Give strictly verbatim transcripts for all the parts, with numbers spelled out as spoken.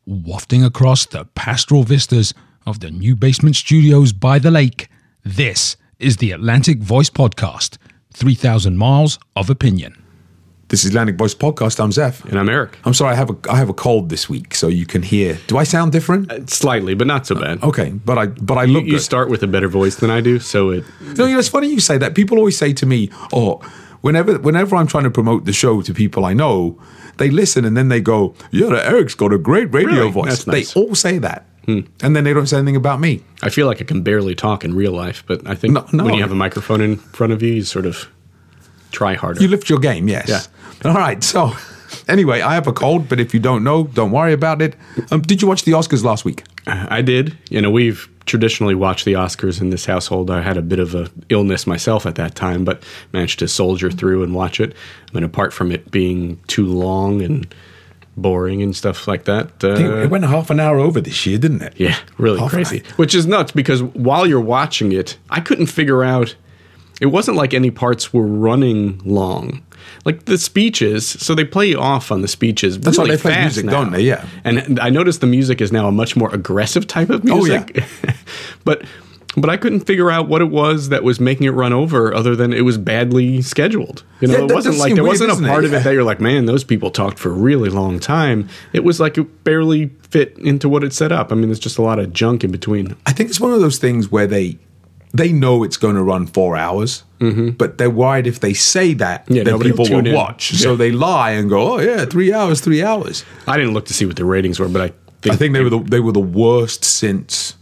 Wafting across the pastoral vistas of the new basement studios by the lake, this is the Atlantic Voice Podcast, three thousand miles of opinion. This is Atlantic Voice Podcast. I'm Zeph. And I'm Eric. I'm sorry, I have a I have a cold this week, so you can hear. Do I sound different? Uh, slightly, but not so bad. Uh, okay, but I but I you, look you good. start with a better voice than I do, so it... No, you know, it's funny you say that. People always say to me, oh, whenever whenever I'm trying to promote the show to people I know, they listen and then they go, yeah, Eric's got a great radio Really? voice. That's nice. They all say that. Hmm. And then they don't say anything about me. I feel like I can barely talk in real life, but I think No, no. when you have a microphone in front of you, you sort of try harder. You lift your game, yes. Yeah. All right, so anyway, I have a cold, but if you don't know, don't worry about it. Um, did you watch the Oscars last week? I did. You know, we've traditionally watched the Oscars in this household. I had a bit of a illness myself at that time, but managed to soldier through and watch it. I mean, apart from it being too long and boring and stuff like that. Uh, I think it went half an hour over this year, didn't it? Yeah, really Half crazy. an hour. Which is nuts because while you're watching it, I couldn't figure out. It wasn't like any parts were running long. Like the speeches, so they play off on the speeches. That's really why they play fast music, now. don't they? Yeah. And I noticed the music is now a much more aggressive type of music. Oh, yeah. but but I couldn't figure out what it was that was making it run over, other than it was badly scheduled. You know, Yeah, it that wasn't does like seem there weird, wasn't doesn't a it? part of Yeah. it that you're like, man, those people talked for a really long time. It was like it barely fit into what it set up. I mean, there's just a lot of junk in between. I think it's one of those things where they they know it's going to run four hours, mm-hmm. but they're worried if they say that, Yeah, then nobody people will will tune in. watch. Yeah. So they lie and go, oh, yeah, three hours, three hours. I didn't look to see what the ratings were, but I think, I think they were the, they were the worst since...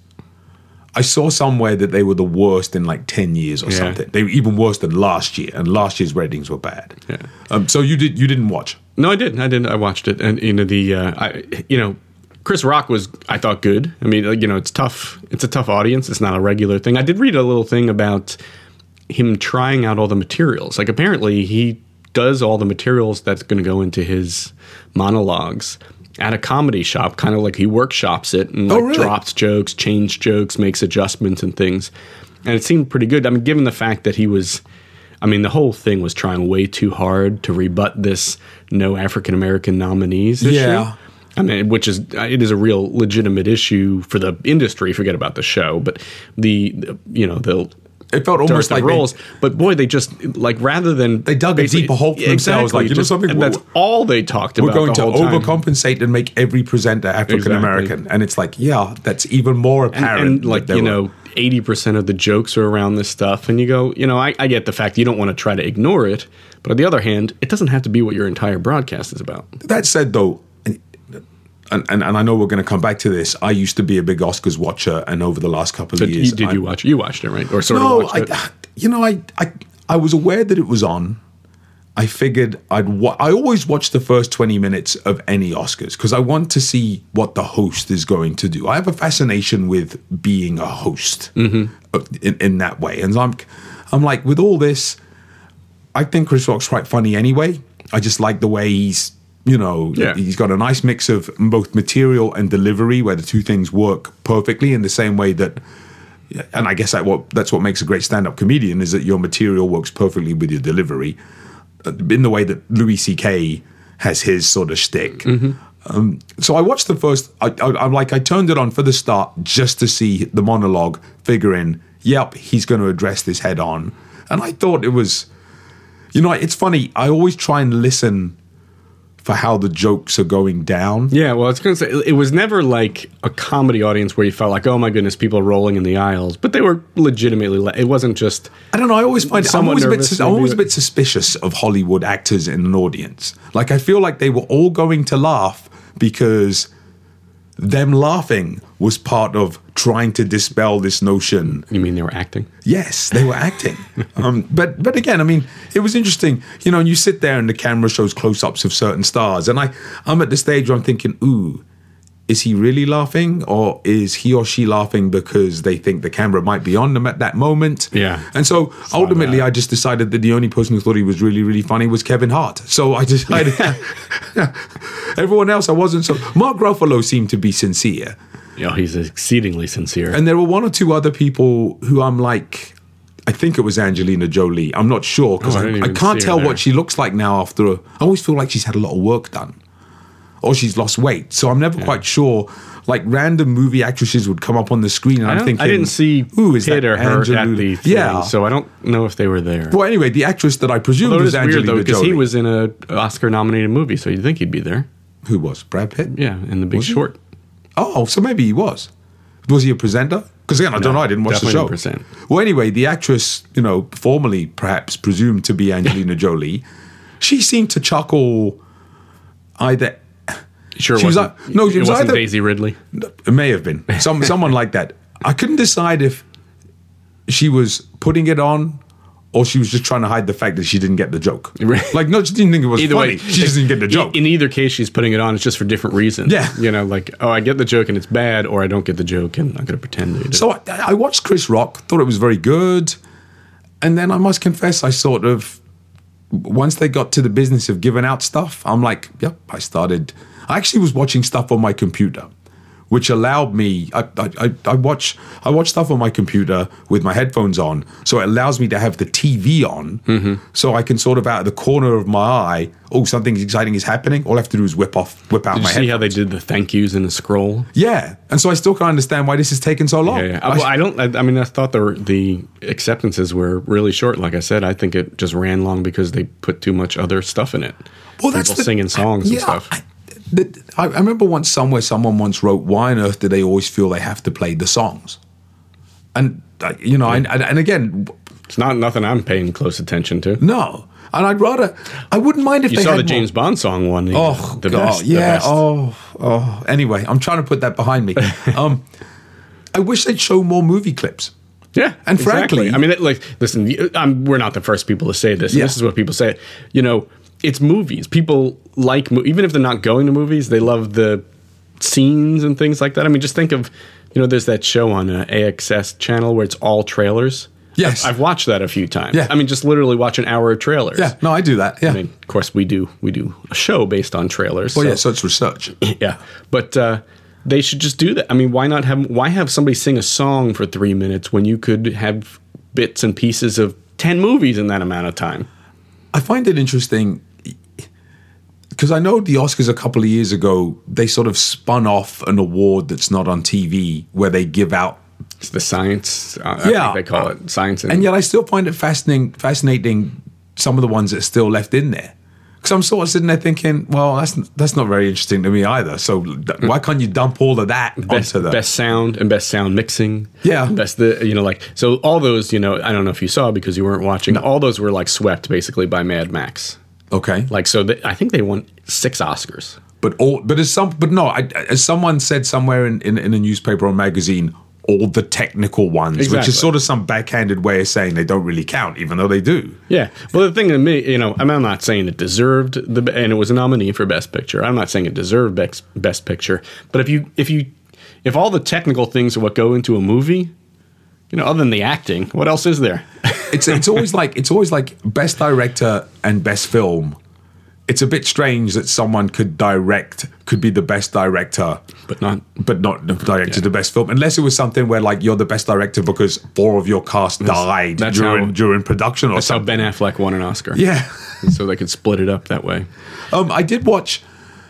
I saw somewhere that they were the worst in like ten years or Yeah. something. They were even worse than last year, and last year's ratings were bad. Yeah. Um, so you did you didn't watch? No, I didn't. I didn't. I watched it, and you know the, uh, I, you know, Chris Rock was, I thought, good. I mean, you know, it's tough. It's a tough audience. It's not a regular thing. I did read a little thing about him trying out all the materials. Like apparently he does all the materials that's going to go into his monologues at a comedy shop, kind of like he workshops it and Oh, like really? drops jokes, change jokes, makes adjustments and things. And it seemed pretty good. I mean, given the fact that he was, I mean, the whole thing was trying way too hard to rebut this no African American nominees issue. Yeah. I mean, which is, it is a real legitimate issue for the industry. Forget about the show, but the, the you know, the It felt almost like they- roles. But boy, they just like rather than They dug a basically- deeper hole for themselves, like, you know just- something? and that's We're- all they talked We're about. going the to whole time. overcompensate and make every presenter African American, Exactly. and it's like, yeah, that's even more and, apparent. and like that they you were- know, eighty percent of the jokes are around this stuff, and you go, you know, I, I get the fact you don't want to try to ignore it, but on the other hand, it doesn't have to be what your entire broadcast is about. That said, though, and, and, and I know we're going to come back to this. I used to be a big Oscars watcher, and over the last couple So of years, you, did I, you watch? You watched it, right? Or sort no, of watched I, it? you know, I, I I was aware that it was on. I figured I'd. Wa- I always watch the first twenty minutes of any Oscars because I want to see what the host is going to do. I have a fascination with being a host Mm-hmm. in, in that way, and I'm, I'm like with all this. I think Chris Rock's quite funny anyway. I just like the way he's, you know, Yeah. he's got a nice mix of both material and delivery, where the two things work perfectly in the same way that. And I guess that what that's what makes a great stand-up comedian is that your material works perfectly with your delivery, uh, in the way that Louis C K has his sort of shtick. Mm-hmm. Um, so I watched the first. I, I, I'm like I turned it on for the start just to see the monologue, figuring, yep, he's going to address this head on. And I thought it was, you know, it's funny. I always try and listen for how the jokes are going down. Yeah, well, I was going to say, it was never like a comedy audience where you felt like, oh my goodness, people are rolling in the aisles. But they were legitimately, le- it wasn't just... I don't know. I always find I'm Somewhat always, a bit, nervous, I'm always a maybe. bit suspicious of Hollywood actors in an audience. Like I feel like they were all going to laugh because them laughing was part of trying to dispel this notion. You mean they were acting? Yes, they were acting. um, but but again, I mean, it was interesting. You know, and you sit there and the camera shows close-ups of certain stars, and I I'm at the stage where I'm thinking, ooh. Is he really laughing, or is he or she laughing because they think the camera might be on them at that moment? Yeah. And so ultimately, I just decided that the only person who thought he was really, really funny was Kevin Hart. So I decided everyone else, I wasn't so. Mark Ruffalo seemed to be sincere. Yeah, he's exceedingly sincere. And there were one or two other people who I'm like, I think it was Angelina Jolie. I'm not sure because Oh, I I, didn't I even can't see her tell there. what she looks like now after. A, I always feel like she's had a lot of work done. or she's lost weight. So I'm never yeah. quite sure. Like random movie actresses would come up on the screen, and I I'm thinking, I didn't see ooh, is Pitt that or her Angelina? at the thing, yeah. so I don't know if they were there. Well, anyway, the actress that I presumed Although was it's Angelina weird though, because Jolie. he was in a Oscar-nominated movie, so you'd think he'd be there. Who was Brad Pitt? Yeah, in The Big Was he? Short. Oh, so maybe he was. Was he a presenter? Because again, I don't No, know. I didn't watch the show. definitely didn't present. Well, anyway, the actress, you know, formerly perhaps presumed to be Angelina Jolie, she seemed to chuckle either. Sure, she was wasn't, like, no, she it was wasn't either, Daisy Ridley. It may have been some someone like that. I couldn't decide if she was putting it on or she was just trying to hide the fact that she didn't get the joke. Like, no, she didn't think it was Either funny. way, she just didn't get the joke. In either case, she's putting it on. It's just for different reasons. Yeah. You know, like, oh, I get the joke and it's bad, or I don't get the joke and I'm going to pretend that it is. So I, I watched Chris Rock, thought it was very good. And then I must confess, I sort of, once they got to the business of giving out stuff, I'm like, yep, I started. I actually was watching stuff on my computer, which allowed me. I, I, I watch I watch stuff on my computer with my headphones on, so it allows me to have the T V on, mm-hmm. so I can sort of out of the corner of my eye. Oh, something exciting is happening. All I have to do is whip off, whip out Did my you see headphones. how they did the thank yous in the scroll? Yeah, and so I still can't understand why this has taken so long. Yeah, yeah. I, well, I don't. I, I mean, I thought the the acceptances were really short. Like I said, I think it just ran long because they put too much other stuff in it. Well, People that's the, singing songs yeah, and stuff. I, the, I, I remember once somewhere someone once wrote, "Why on earth do they always feel they have to play the songs?" And uh, you know, and, and again, It's not nothing I'm paying close attention to. no. And I'd rather, I wouldn't mind if You they saw had the James more. Bond song one. the- Oh the God, best, the yeah. best. Oh, oh. Anyway, I'm trying to put that behind me. Um, I wish they'd show more movie clips. Yeah, And frankly- I mean, it, like, listen, you- I'm, we're not the first people to say this. Yeah. This is what people say. You know, it's movies. People like, mo- even if they're not going to movies, they love the scenes and things like that. I mean, just think of, you know, there's that show on uh, A X S channel where it's all trailers. Yes. I've watched that a few times. Yeah. I mean, just literally watch an hour of trailers. Yeah, no, I do that. Yeah. I mean, of course, we do. We do a show based on trailers. well, so- yeah. So it's research. yeah, but uh, they should just do that. I mean, why not have why have somebody sing a song for three minutes when you could have bits and pieces of ten movies in that amount of time? I find it interesting because I know the Oscars a couple of years ago, they sort of spun off an award that's not on T V where they give out. It's the science. Uh, I Yeah. think they call it science. And yet I still find it fascinating, fascinating some of the ones that are still left in there. Because I'm sort of sitting there thinking, well, that's that's not very interesting to me either. So th- why can't you dump all of that best, onto the best sound and best sound mixing. Yeah. Best the you know like so all those you know I don't know if you saw because you weren't watching. All those were like swept basically by Mad Max. Okay, Like so, they, I think they won six Oscars. but all but as some but no, I, as someone said somewhere in, in, in a newspaper or magazine, all the technical ones, which Exactly. is sort of some backhanded way of saying they don't really count, even though they do. Yeah. Well, the thing to me, you know, I mean, I'm not saying it deserved the, and it was a nominee for Best Picture. I'm not saying it deserved Best, Best Picture. But if you, if you, if all the technical things are what go into a movie, you know, other than the acting, what else is there? It's it's always like it's always like best director and best film. It's a bit strange that someone could direct, could be the best director, But not. but not directed Yeah. the best film, unless it was something where like you're the best director because four of your cast died that's during how- during production or That's how something. Ben Affleck won an Oscar. Yeah. So they could split it up that way. Um, I did watch.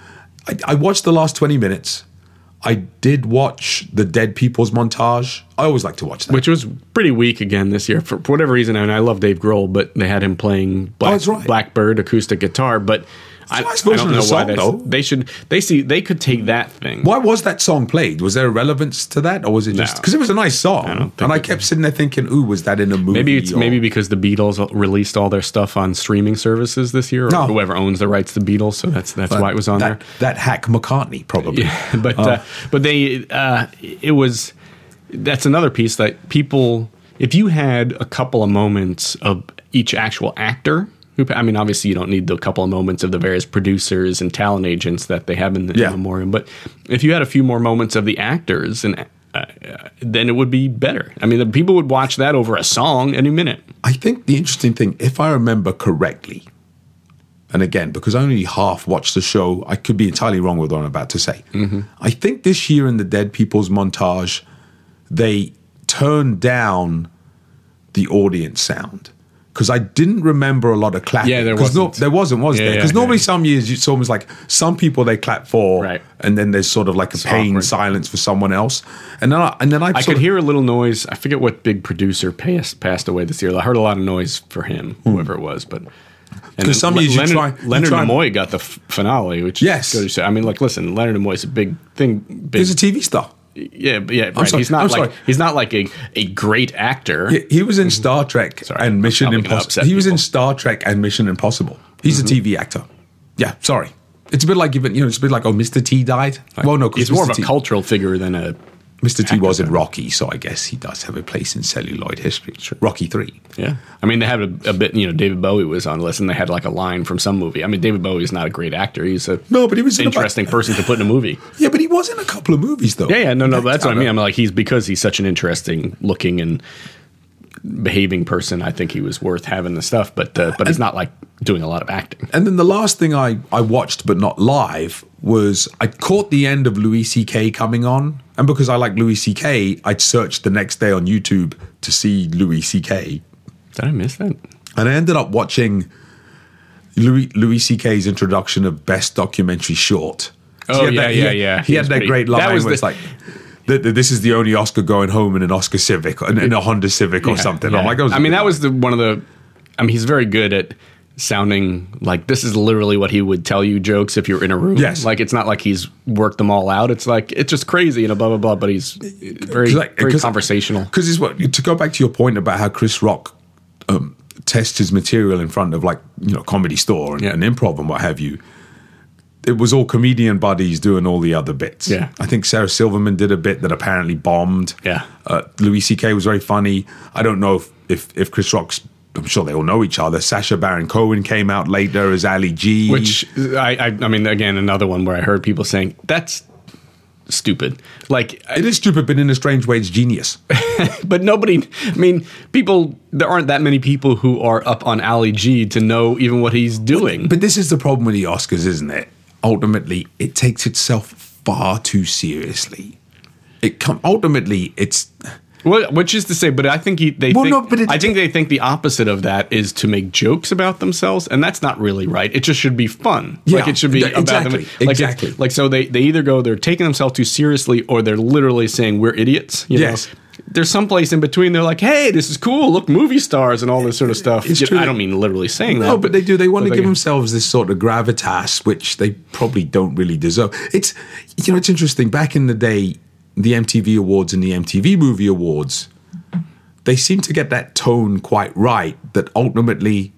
I, I watched the last twenty minutes. I did watch the Dead People's montage. I always like to watch that. Which was pretty weak again this year for, for whatever reason. I mean, I love Dave Grohl, but they had him playing Black, Oh, that's right. Blackbird acoustic guitar. But I, a nice I version don't of know the why song, that's, though. they should. They see they could take that thing. Why was that song played? Was there a relevance to that, or was it just No. because it was a nice song? I don't think and I it- kept sitting there thinking, "Ooh, was that in a movie?" Maybe it's or- maybe because the Beatles released all their stuff on streaming services this year, or No. whoever owns the rights to the Beatles. So that's that's why it was on that, there. That hack McCartney probably. Yeah, but Oh. uh, but they uh, it was that's another piece that people if you had a couple of moments of each actual actor who I mean obviously you don't need the couple of moments of the various producers and talent agents that they have in the Yeah. in memoriam, but if you had a few more moments of the actors and uh, then it would be better. I mean the people would watch that over a song any minute. I think the interesting thing, if I remember correctly, and again, because I only half watched the show, I could be entirely wrong with what I'm about to say. Mm-hmm. I think this year in the Dead People's montage, they turned down the audience sound. because I didn't remember a lot of clapping. Yeah, there 'Cause wasn't. No, there wasn't, was Yeah, there? yeah, Because yeah. normally some years it's almost like some people they clap for, Right. and then there's sort of like a It's pained awkward. silence for someone else, and then I, and then I, I sort could of- hear a little noise. I forget what big producer passed passed away this year. I heard a lot of noise for him, whoever it was. But and 'Cause some then years you Leonard, try- you Leonard try- Nimoy got the f- finale, which Yes. goes to say- I mean, like, listen, Leonard Nimoy's a big thing. Big, he's a T V star. yeah, but yeah, right. sorry, He's not I'm like sorry. he's not like a, a great actor. He, he was in Star Trek Sorry, and I'm Mission probably gonna Impossible. upset He was in people. Star Trek and Mission Impossible. He's a T V actor. Yeah, sorry. It's a bit like even you know, it's a bit like oh, Mister T died. Well, no, 'cause he's more Mister of a T, cultural figure than a. Mister T actor was in then. Rocky, so I guess he does have a place in celluloid history. Rocky three. Yeah, I mean, they had a, a bit. You know, David Bowie was on the list, and they had like a line from some movie. I mean, David Bowie is not a great actor. He's a No, but he was in about- interesting person to put in a movie. Yeah, but he was in a couple of movies though. Yeah, yeah, no, no, That that's what I kind mean. of- I'm like, he's because he's such an interesting looking and behaving person. I think he was worth having the stuff, but uh, but he's not like doing a lot of acting. And then the last thing I, I watched, but not live, was I caught the end of Louis C K coming on. And because I like Louis C K, I'd searched the next day on YouTube to see Louis C K. Did I miss that? And I ended up watching Louis, Louis C K's introduction of Best Documentary Short. Oh, He had yeah, that- he yeah, had- yeah. He He had was that pretty- great line that was where the- it's like, th- th- this is the only Oscar going home in an Oscar Civic, in, in a Honda Civic or Yeah, something. yeah. I'm like, I mean, that was the one of the. I mean, he's very good at sounding like this is literally what he would tell you jokes if you're in a room. Yes. Like it's not like he's worked them all out. It's like it's just crazy, you know, blah blah blah. But he's very like- very 'cause- conversational. Because it's what to go back to your point about how Chris Rock um, tests his material in front of like you know Comedy Store and, Yeah. and improv and what have you. It was all comedian buddies doing all the other bits. Yeah. I think Sarah Silverman did a bit that apparently bombed. Yeah. uh, Louis C K was very funny. I don't know if if, if Chris Rock's. I'm sure they all know each other. Sacha Baron Cohen came out later as Ali G. Which I, I I mean, again, another one where I heard people saying that's stupid. Like it is stupid, but in a strange way, it's genius. but nobody, I mean, people, there aren't that many people who are up on Ali G to know even what he's doing. But this is the problem with the Oscars, isn't it? Ultimately, it takes itself far too seriously. It com- ultimately, it's Well, which is to say, but I think he, they Well, think, no, but it- I think they think the opposite of that is to make jokes about themselves, and that's not really right. It just should be fun. Yeah, like it should be yeah, about them. exactly, Like exactly. It's, like so, they they either go they're taking themselves too seriously, or they're literally saying we're idiots. You Yes. know? There's some place in between. They're like, hey, this is cool. Look, movie stars and all this sort of stuff. It's You know, true. I don't mean literally saying that. no, but they do. They want but to they- give themselves this sort of gravitas, which they probably don't really deserve. It's you know, it's interesting. Back in the day, the M T V Awards and the M T V Movie Awards, they seem to get that tone quite right. That ultimately,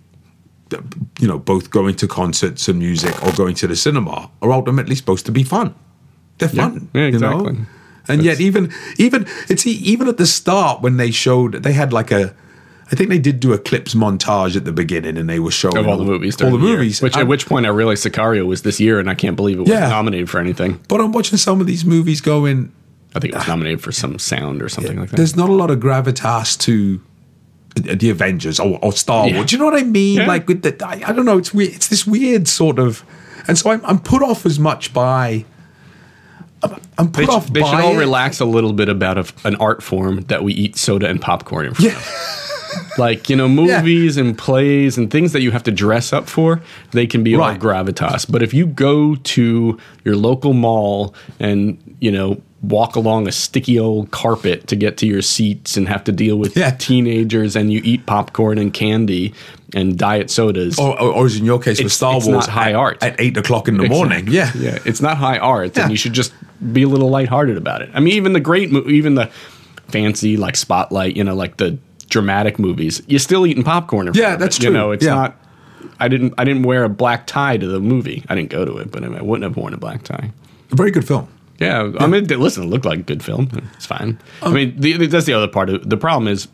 you know, both going to concerts and music or going to the cinema are ultimately supposed to be fun. They're fun, Yeah, you know? exactly. And yet, even even it's e- even at the start when they showed, they had like a, I think they did do a clips montage at the beginning, and they were showing of all the movies, all the during year. movies. Which at And- which point I realized Sicario was this year, and I can't believe it was Yeah. nominated for anything. But I'm watching some of these movies going. I think it was nominated for some sound or something like that. There's not a lot of gravitas to the Avengers or, or Star Yeah. Wars. Do you know what I mean? Yeah. Like with the, I, I don't know. It's weird. It's this weird sort of, and so I'm, I'm put off as much by. I'm, I'm put They, off. should, they by should all it. relax a little bit about a, an art form that we eat soda and popcorn in front Yeah. of. Like, you know, movies and plays and things that you have to dress up for, they can be all Right. gravitas. But if you go to your local mall and, you know, walk along a sticky old carpet to get to your seats and have to deal with Yeah. teenagers and you eat popcorn and candy and diet sodas. Or, or, or as in your case with It's- Star it's Wars, not high at, art. at eight o'clock in the morning. Yeah, Yeah, it's not high art, Yeah. and you should just be a little lighthearted about it. I mean, even the great, mo- even the fancy like Spotlight, you know, like the dramatic movies, you're still eating popcorn. In front Yeah, of that's it. You true. know, it's Yeah. not. I didn't. I didn't wear a black tie to the movie. I didn't go to it, but I, mean, I wouldn't have worn a black tie. a very good film. Yeah, I mean, it- listen, it looked like a good film. It's fine. Um, I mean, the, that's the other part of the problem is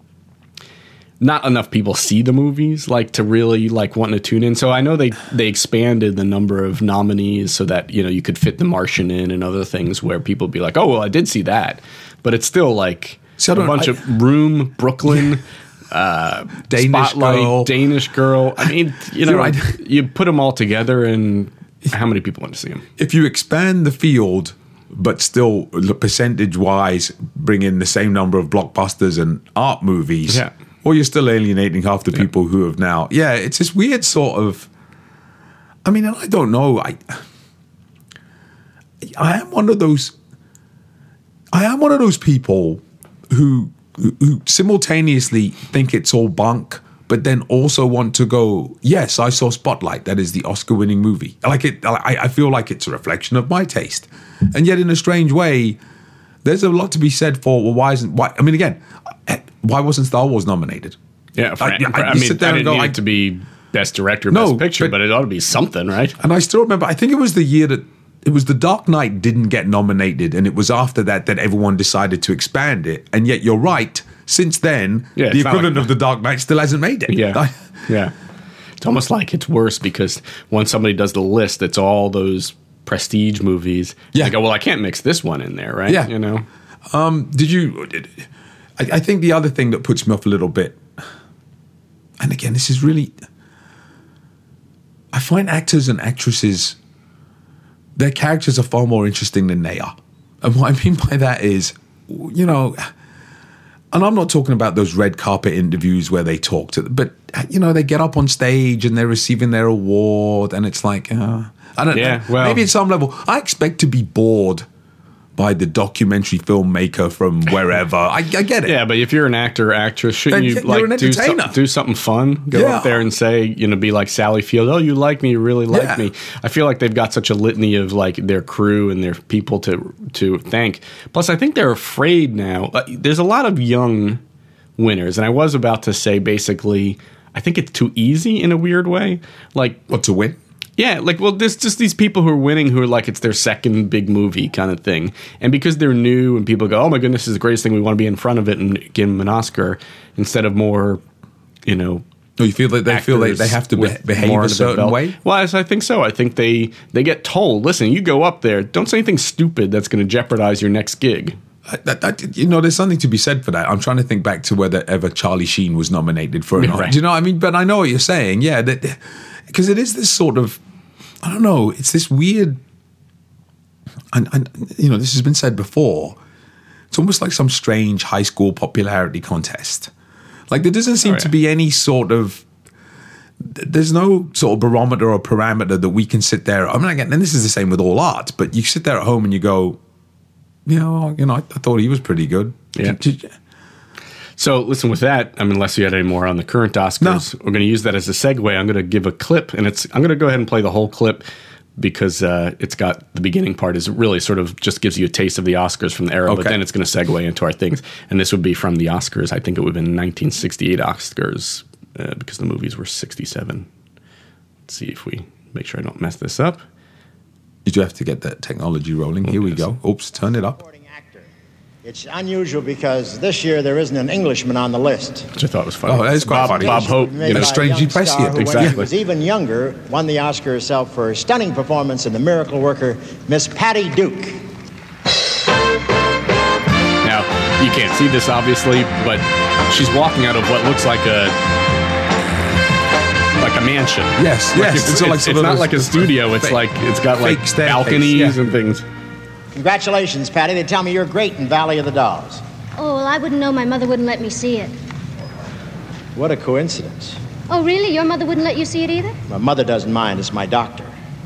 not enough people see the movies like to really like want to tune in. So I know they they expanded the number of nominees so that you know you could fit The Martian in and other things where people be like, oh well, I did see that, but it's still like See, I a don't- bunch I- of Room, Brooklyn. Uh, Danish Spotlight, Girl. Danish Girl. I mean, you know, You're right. you put them all together, and how many people want to see them? If you expand the field, but still percentage wise bring in the same number of blockbusters and art movies, Yeah. or you're still alienating half the yeah. people who have now. Yeah, it's this weird sort of. I mean, and I don't know. I I am one of those. I am one of those people who who, who simultaneously think it's all bunk, but then also want to go, yes, I saw Spotlight. That is the Oscar-winning movie. Like it, I, I feel like it's a reflection of my taste, and yet in a strange way, there's a lot to be said for. Well, why isn't? Why? I mean, again, why wasn't Star Wars nominated? Yeah, for, I, for, I, I mean, sit there I and didn't go, need I, it to be Best Director, no, Best Picture, but, but it ought to be something, right? And I still remember. I think it was the year that it was The Dark Knight didn't get nominated, and it was after that that everyone decided to expand it. And yet, you're right. Since then, yeah, the equivalent like, of The Dark Knight still hasn't made it. Yeah, I, yeah. It's almost like it's worse because once somebody does the list, it's all those prestige movies. Yeah. They go, well, I can't mix this one in there, right? Yeah. You know. Um, did you? Did, I, I think the other thing that puts me off a little bit, and again, this is really, I find actors and actresses, their characters are far more interesting than they are. And what I mean by that is, you know, and I'm not talking about those red carpet interviews where they talk to them, but, you know, they get up on stage and they're receiving their award and it's like, uh, I don't yeah, know. Well, maybe at some level, I expect to be bored by the documentary filmmaker from wherever. I, I get it. Yeah, but if you're an actor or actress, shouldn't then you like do, some, do something fun? Go yeah. up there and say, you know, be like Sally Field. Oh, you like me? You really like yeah. me? I feel like they've got such a litany of like their crew and their people to to thank. Plus, I think they're afraid now. Uh, there's a lot of young winners, and I was about to say basically, I think it's too easy in a weird way. Like what to win? Yeah, like, well, there's just these people who are winning who are like, it's their second big movie kind of thing. And because they're new and people go, oh my goodness, this is the greatest thing, we want to be in front of it and give them an Oscar instead of more, you know. Oh, you feel that they feel like they have to be- behave a certain way? Well, I think so. I think they, they get told, listen, you go up there, don't say anything stupid that's going to jeopardize your next gig. I, that, that, you know, there's something to be said for that. I'm trying to think back to whether ever Charlie Sheen was nominated for an Oscar. Right. Do you know what I mean? But I know what you're saying. Yeah, that because it is this sort of, I don't know, it's this weird, and, and you know, this has been said before, it's almost like some strange high school popularity contest. Like there doesn't seem oh, yeah. to be any sort of, there's no sort of barometer or parameter that we can sit there. I mean, again, and this is the same with all art, but you sit there at home and you go, you know, you know, I, I thought he was pretty good. Yeah. Did, did, So, listen, with that, I mean, unless you had any more on the current Oscars, no. we're going to use that as a segue. I'm going to give a clip, and it's I'm going to go ahead and play the whole clip because uh, it's got the beginning part is really sort of just gives you a taste of the Oscars from the era, okay. but then it's going to segue into our things. And this would be from the Oscars. I think it would have been nineteen sixty-eight Oscars uh, because the movies were sixty-seven. Let's see if we make sure I don't mess this up. You do have to get that technology rolling. Here we go. Oops, turn it up. It's unusual because this year there isn't an Englishman on the list. Which I thought was funny. Oh, that is quite Bob, funny. Bob Hope, you know, strangely prescient. Exactly. Who was even younger, won the Oscar herself for her stunning performance in The Miracle Worker, Miss Patty Duke. Now, you can't see this obviously, but she's walking out of what looks like a like a mansion. Yes, like yes. It's, it's, it's, it's not like a studio. It's like it's got like balconies yeah. and things. Congratulations, Patty. They tell me you're great in Valley of the Dolls. Oh, well, I wouldn't know. My mother wouldn't let me see it. What a coincidence. Oh, really? Your mother wouldn't let you see it either? My mother doesn't mind. It's my doctor.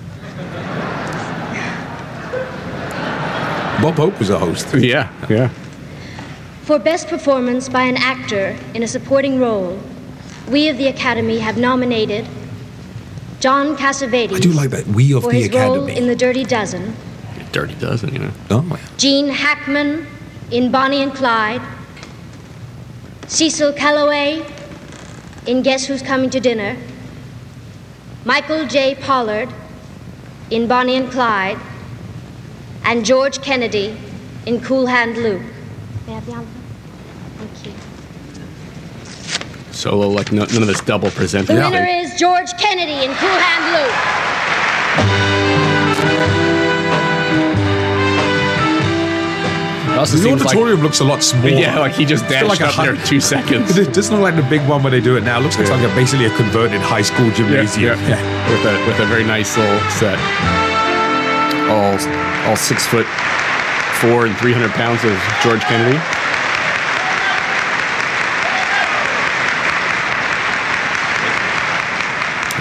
Bob Hope was a host. Yeah, yeah. For Best Performance by an Actor in a Supporting Role, we of the Academy have nominated John Cassavetes. I do like that. We of for the his Academy. role in The Dirty Dozen. Dirty Dozen, you know. Oh, yeah. Gene Hackman in Bonnie and Clyde. Cecil Calloway in Guess Who's Coming to Dinner. Michael J. Pollard in Bonnie and Clyde. And George Kennedy in Cool Hand Luke. May I have the envelope? Thank you. Solo, like no, none of this double presenting. The winner is George Kennedy in Cool Hand Luke. The auditorium like, looks a lot smaller. Yeah, like he just dashed like up there in two seconds. It doesn't look like the big one where they do it now. It looks yeah. like a, basically a converted high school gymnasium. Yeah, yeah. Yeah. With a with a very nice little set. All all six foot four and three hundred pounds of George Kennedy.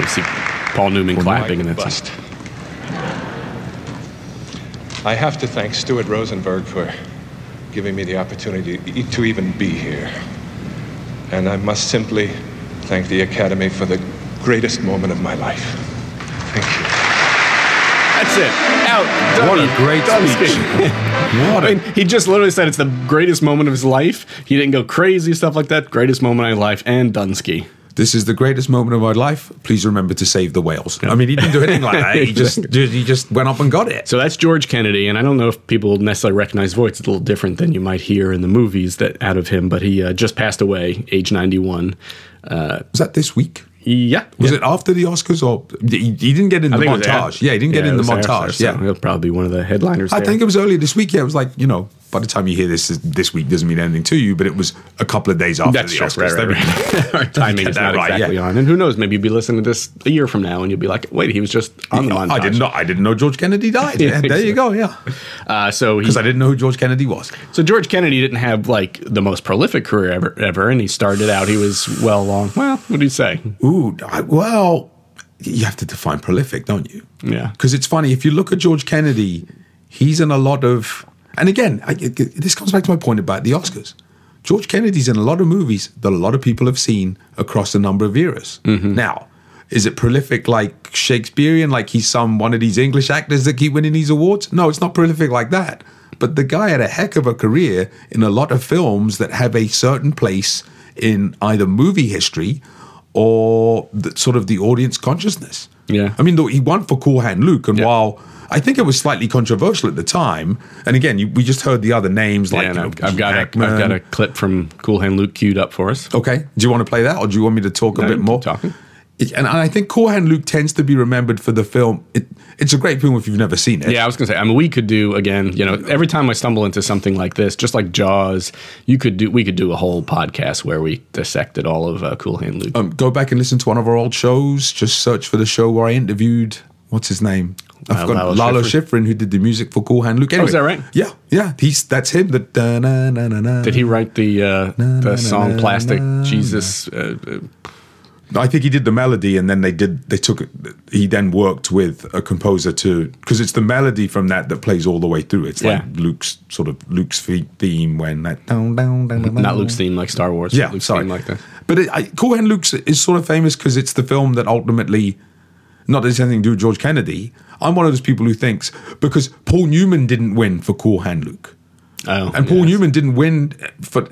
you see Paul Newman clapping, and that's bust. I have to thank Stuart Rosenberg for giving me the opportunity to even be here. And I must simply thank the Academy for the greatest moment of my life. Thank you. That's it. Out. Done. What a great Done. speech. What I a, mean, he just literally said it's the greatest moment of his life. He didn't go crazy, stuff like that. Greatest moment of his life, and Dunsky. this is the greatest moment of my life. Please remember to save the whales. I mean, he didn't do anything like that. He just he just went up and got it. So that's George Kennedy, and I don't know if people necessarily recognize his voice. It's a little different than you might hear in the movies that out of him, but he uh, just passed away, age ninety-one. Uh, Was that this week? Yeah. Was yeah. it after the Oscars, or he, he didn't get in the I think it was montage? after. Yeah, he didn't Yeah, get in it the was montage. after, so yeah, he'll probably be one of the headliners. I there. think it was earlier this week. Yeah, it was like, you know, by the time you hear this, this week doesn't mean anything to you, but it was a couple of days after That's the true. Oscars. Right, right, right. Our timing is that not right, exactly yeah. on, and who knows? Maybe you'll be listening to this a year from now, and you'll be like, "Wait, he was just on the montage." I didn't know. I didn't know George Kennedy died. Yeah, Yeah, there you go. Yeah, Uh, so he, because I didn't know who George Kennedy was. so George Kennedy didn't have like the most prolific career ever, ever, and he started out. He was well along. Well, what do you say? Ooh, I, well, you have to define prolific, don't you? Yeah. Because it's funny, if you look at George Kennedy, he's in a lot of, and again, I, it, this comes back to my point about the Oscars. George Kennedy's in a lot of movies that a lot of people have seen across a number of eras. Mm-hmm. Now, is it prolific like Shakespearean, like he's some one of these English actors that keep winning these awards? No, it's not prolific like that. But the guy had a heck of a career in a lot of films that have a certain place in either movie history or the, sort of the audience consciousness. Yeah. I mean, though, he won for Cool Hand Luke, and Yeah. while I think it was slightly controversial at the time, and again, you, we just heard the other names like Yeah, and you know, I've, I've got a, Hackman. I've got a clip from Cool Hand Luke queued up for us. Okay, do you want to play that, or do you want me to talk a No, bit you more? keep talking. It- and I think Cool Hand Luke tends to be remembered for the film. It, it's a great film if you've never seen it. Yeah, I was gonna say. I mean, we could do again. You know, every time I stumble into something like this, just like Jaws, you could do. We could do a whole podcast where we dissected all of uh, Cool Hand Luke. Um, go back and listen to one of our old shows. Just search for the show where I interviewed, what's his name? I Uh, forgot. Lalo Lalo Schifrin. Schifrin, who did the music for Cool Hand Luke. Anyway, is that right? Yeah, yeah. He's that's him. The da, na, na, na, na. Did he write the uh, na, the song na, "Plastic na, Jesus"? Uh, uh, I think he did the melody, and then they did. They took it. He then worked with a composer to, because it's the melody from that that plays all the way through. It's like Yeah. Luke's sort of Luke's fe- theme when that down down down down. not Luke's theme like Star Wars. Yeah, but Luke's sorry, theme like that. But it, I, Cool Hand Luke is sort of famous because it's the film that ultimately, not that it's anything to do with George Kennedy. I'm one of those people who thinks because Paul Newman didn't win for Cool Hand Luke, Oh, and Paul yes. Newman didn't win for.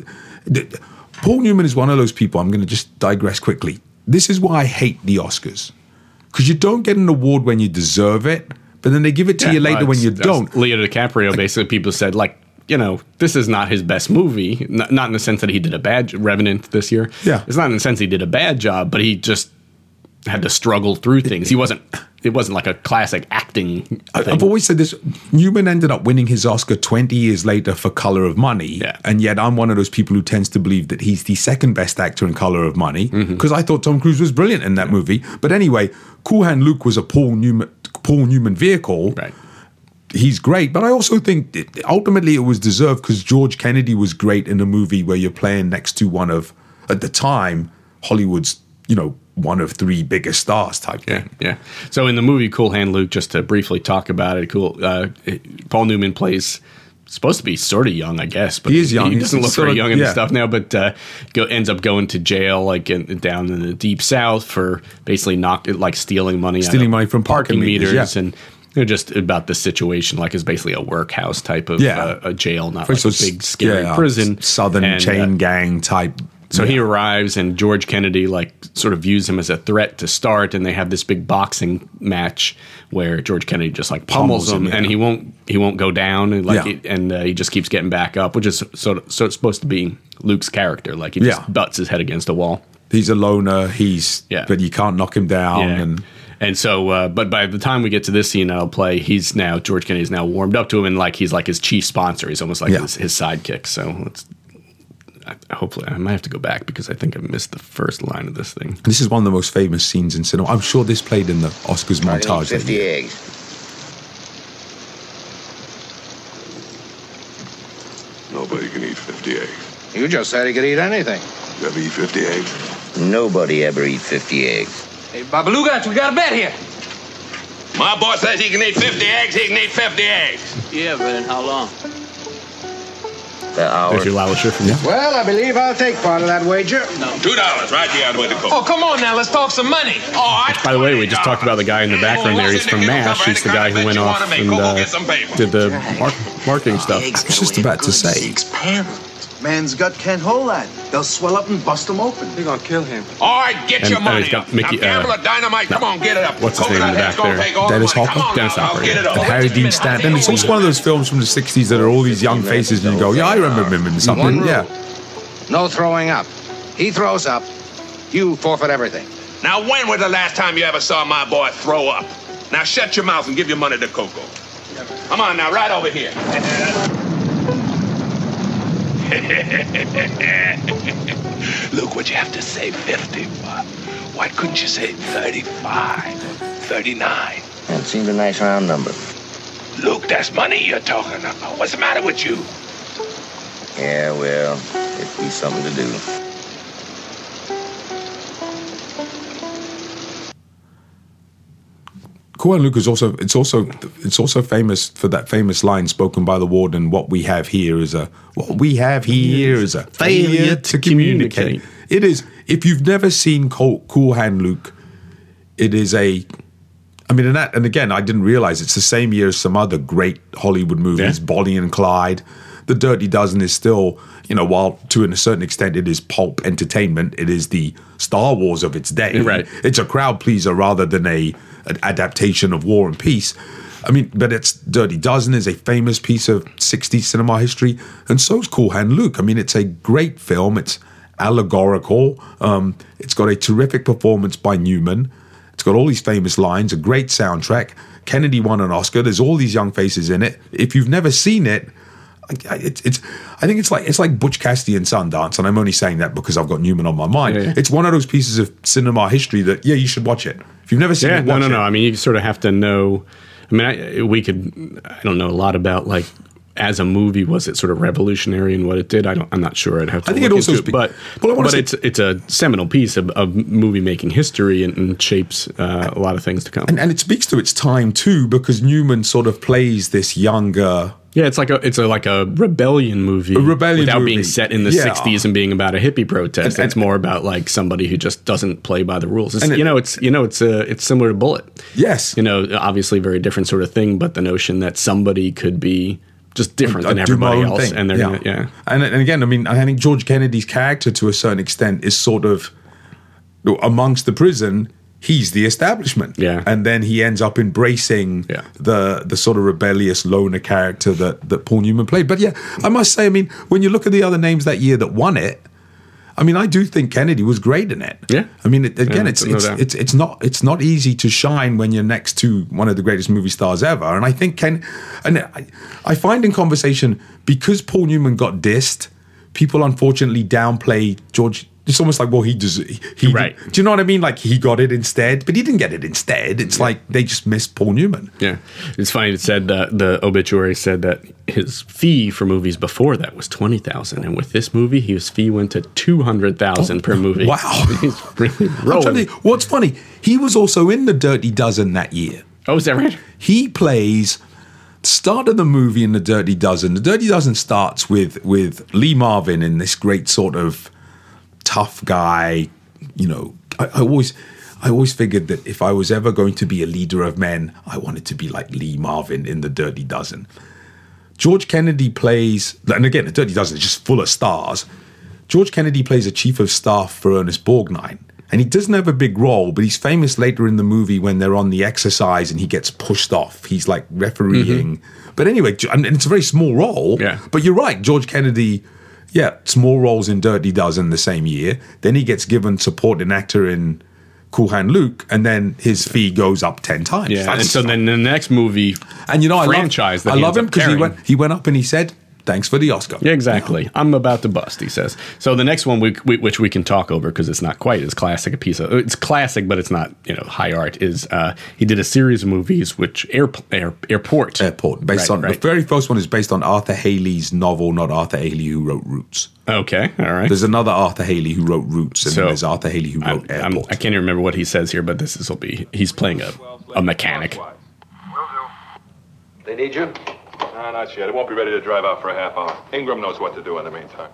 Paul Newman is one of those people. I'm going to just digress quickly. This is why I hate the Oscars, because you don't get an award when you deserve it, but then they give it to you later well, when you it's- don't. that's Leo DiCaprio, basically, people said, like, you know, this is not his best movie. Not, not in the sense that he did a bad Revenant this year. Yeah. It's not in the sense he did a bad job, but he just had to struggle through things. He wasn't, it wasn't like a classic acting I- thing. I've always said this. Newman ended up winning his Oscar twenty years later for Color of Money. Yeah. And yet I'm one of those people who tends to believe that he's the second best actor in Color of Money, because I thought Tom Cruise was brilliant in that movie. But anyway, Cool Hand Luke was a Paul Newman, Paul Newman vehicle. Right. He's great, but I also think it, ultimately it was deserved because George Kennedy was great in a movie where you're playing next to one of, at the time, Hollywood's, you know, one of three biggest stars type Yeah, thing. yeah. So in the movie Cool Hand Luke, just to briefly talk about it, cool. Uh, Paul Newman plays supposed to be sort of young, I guess, but He is young. He doesn't He's look sort very of- young in yeah. the stuff now, but uh, go, ends up going to jail, like in, down in the deep south, for basically knock like stealing money, out Stealing of money from parking meters, yeah. and. You know, just about the situation, like it's basically a workhouse type of Yeah. uh, a jail, not Very like a sort of- big scary yeah, prison. Southern And, chain uh, gang type. so yeah. he arrives, and George Kennedy like sort of views him as a threat to start, and they have this big boxing match where George Kennedy just like pummels, Pummels him, him, yeah. and he won't he won't go down, and like Yeah. it, and uh, he just keeps getting back up, which is sort of so it's supposed to be Luke's character, like he just Yeah. butts his head against a wall. He's a loner. He's Yeah. but you can't knock him down. Yeah. And And so, uh, but by the time we get to this scene, I'll play. He's now George Kennedy's now warmed up to him, and like he's like his chief sponsor. He's almost like Yeah. his, his sidekick. So let's. I, hopefully, I might have to go back because I think I missed the first line of this thing. this is one of the most famous scenes in cinema. I'm sure this played in the Oscars I need montage. fifty eggs. Nobody can eat fifty eggs. You just said he could eat anything. You ever eat fifty eggs? Nobody ever eat fifty eggs. Hey, Babaluga, we got a bet here. My boy says he can eat fifty eggs, he can eat fifty eggs. Yeah, but in how long? There's your Lalisher from you. Well, I believe I'll take part of that wager. No. Two dollars, right the other way to go. Oh, come on now, let's talk some money. Oh, I By the way, we just talked about the guy in the background there. He's from MASH. He's the guy who went off and uh, did the mar- marketing stuff. I was just about to say. Man's gut can't hold that. They'll swell up and bust him open. They're gonna kill him. All right, get And, your uh, money. he's got Up. Mickey, now, gamble uh, at Dynamite. Come no. on, get it up. What's his name in the back there? Dennis Hopper. Dennis Hopper, yeah. And Harry Dean Stanton. It's also one of those films from the sixties that are all these young faces, and you go, yeah, I remember him in something. Yeah. No throwing up. He throws up. You forfeit everything. Now, when was the last time you ever saw my boy throw up? Now, shut your mouth and give your money to Coco. Come on now, right over here. Look what you have to say, fifty. Why couldn't you say thirty-five, thirty-nine? That seemed a nice round number. Look, that's money you're talking about. What's the matter with you? Yeah, well, it'd be something to do. Cool Hand Luke is also it's also it's also famous for that famous line spoken by the warden. What we have here is a what we have here is a failure to communicate. It is. If you've never seen Cool, cool Hand Luke, it is a. I mean, and that, and again, I didn't realize it's the same year as some other great Hollywood movies, yeah. Bonnie and Clyde. The Dirty Dozen is still, you know, while to a certain extent it is pulp entertainment, it is the Star Wars of its day. Right. It's a crowd pleaser rather than a an adaptation of War and Peace. I mean, but it's Dirty Dozen is a famous piece of sixties cinema history, and so is Cool Hand Luke. I mean, it's a great film. It's allegorical. Um, it's got a terrific performance by Newman. It's got all these famous lines, a great soundtrack. Kennedy won an Oscar. There's all these young faces in it. If you've never seen it, it's, it's I think it's like it's like Butch Cassidy and Sundance, and I'm only saying that because I've got Newman on my mind. Yeah, yeah. It's one of those pieces of cinema history that, yeah, you should watch it. If you've never seen yeah, it, watch no, no, it. no. I mean, you sort of have to know. I mean, I, we could. I don't know a lot about like as a movie. Was it sort of revolutionary in what it did? I don't. I'm not sure. I'd have to. I think look it also, into it, but but, but say, it's it's a seminal piece of, of movie making history and, and shapes uh, a lot of things to come. And, and it speaks to its time too, because Newman sort of plays this younger. Yeah, it's like a it's a like a rebellion movie, a rebellion without movie. being set in the yeah. sixties and being about a hippie protest. And, and, it's more about like somebody who just doesn't play by the rules. It's, and it, you know, it's you know, it's a it's similar to Bullitt. Yes, you know, obviously very different sort of thing, but the notion that somebody could be just different I, than I everybody else, thing. and they're yeah. gonna, yeah. And, and again, I mean, I think George Kennedy's character, to a certain extent, is sort of amongst the prison. He's the establishment, yeah, and then he ends up embracing yeah. the the sort of rebellious loner character that that Paul Newman played. But yeah, I must say, I mean, when you look at the other names that year that won it, I mean, I do think Kennedy was great in it. Yeah, I mean, it, again, yeah, it's no it's, it's it's not it's not easy to shine when you're next to one of the greatest movie stars ever. And I think Ken, and I, I find in conversation because Paul Newman got dissed, people unfortunately downplay George. It's almost like, well, he does. He, he right. Do you know what I mean? Like he got it instead, but he didn't get it instead. It's yeah. like they just missed Paul Newman. Yeah, it's funny. It said uh, the obituary said that his fee for movies before that was twenty thousand, and with this movie, his fee went to two hundred thousand oh, per movie. Wow, he's really rolling. You, what's funny? He was also in The Dirty Dozen that year. Oh, is that right? He plays. Start of the movie in The Dirty Dozen. The Dirty Dozen starts with with Lee Marvin in this great sort of tough guy. You know, I, I always I always figured that if I was ever going to be a leader of men, I wanted to be like Lee Marvin in The Dirty Dozen. George Kennedy plays, and again, The Dirty Dozen is just full of stars. George Kennedy plays a chief of staff for Ernest Borgnine. And he doesn't have a big role, but he's famous later in the movie when they're on the exercise and he gets pushed off. He's like refereeing. Mm-hmm. But anyway, and it's a very small role. Yeah. But you're right, George Kennedy, yeah, small roles in Dirty Dozen the same year. Then he gets given supporting actor in Cool Hand Luke, and then his fee goes up ten times. Yeah, That's and so then the next movie and you know, franchise I love, that I love him because he went, he went up and he said, thanks for the Oscar. Yeah, exactly. I'm about to bust, he says. So the next one, we, we, which we can talk over because it's not quite as classic a piece of, it's classic, but it's not, you know, high art, is uh, he did a series of movies, which air, air, Airport. Airport. Based right, on, right. The very first one is based on Arthur Haley's novel, not Arthur Haley who wrote Roots. Okay, all right. There's another Arthur Haley who wrote Roots, and So, then there's Arthur Haley who wrote I'm, I'm, Airport. I can't even remember what he says here, but this will be, he's playing a, a mechanic. They need you? No, not yet. It won't be ready to drive out for a half hour. Ingram knows what to do in the meantime.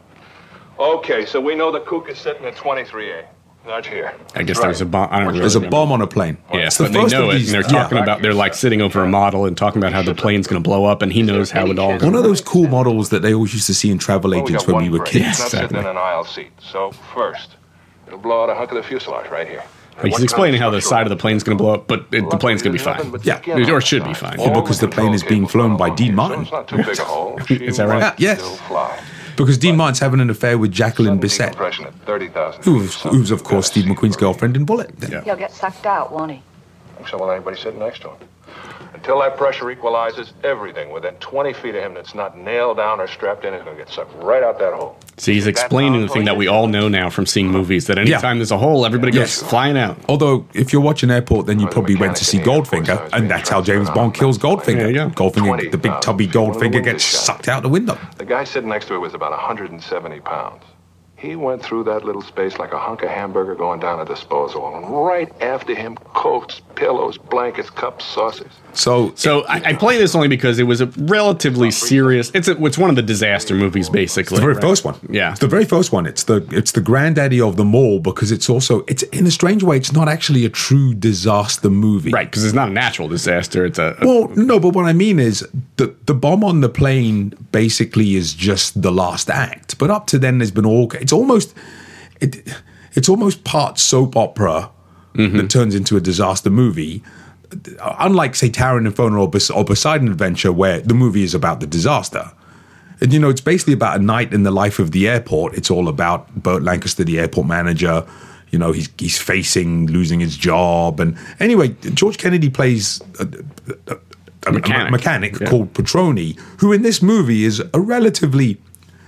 Okay, so we know the kook is sitting at twenty-three A. Not here. I guess Right. there's a bomb. I don't really There's a remember. bomb on a plane. Yeah, It's the but they first know of it, these- and they're yeah. talking about, they're like sitting over a model and talking about how the plane's going to blow up, and he knows how it all One goes. of those cool models that they always used to see in travel Well, we agents got when one we were brain. kids. It's not sitting in an aisle seat. So first, it'll blow out a hunk of the fuselage right here. Like, he's explaining how the side of the plane's going to blow up, but it, the plane's going to be fine. Yeah. Or it should be fine. Well, because the plane is being flown by Dean Martin. It's not too big a hole. Is that right? Yeah, yes. Because Dean Martin's having an affair with Jacqueline Bisset, Compression at thirty thousand. who's, who's of course Steve McQueen's girlfriend in Bullet. Yeah. He'll get sucked out, won't he? So will anybody sitting next to him. Until that pressure equalizes, everything within twenty feet of him that's not nailed down or strapped in is going to get sucked right out that hole. See, he's explaining the thing that we all know now from seeing movies, that anytime there's a hole, everybody goes Yes. flying out. Although, if you're watching Airport, then you probably went to see Goldfinger, and that's how James Bond kills Goldfinger. There you go. Goldfinger, the big tubby Goldfinger, gets sucked out the window. The guy sitting next to it was about one hundred seventy pounds. He went through that little space like a hunk of hamburger going down a disposal. And right after him, coats, pillows, blankets, cups, saucers. So, so I, I play this only because it was a relatively serious. It's a, it's one of the disaster movies, basically. It's the very right? first one. Yeah, it's the very first one. It's the it's the granddaddy of them all because it's also it's in a strange way. It's not actually a true disaster movie, right? Because it's not a natural disaster. It's a, a well, no. But what I mean is the the bomb on the plane basically is just the last act. But up to then, there's been all. It's almost it. It's almost part soap opera mm-hmm. that turns into a disaster movie. Unlike, say, Taran Inferno or, Bes- or Poseidon Adventure, where the movie is about the disaster. And, you know, it's basically about a night in the life of the airport. It's all about Burt Lancaster, the airport manager. You know, he's he's facing losing his job. And anyway, George Kennedy plays a, a, a mechanic, a mechanic yeah. called Petroni, who in this movie is a relatively...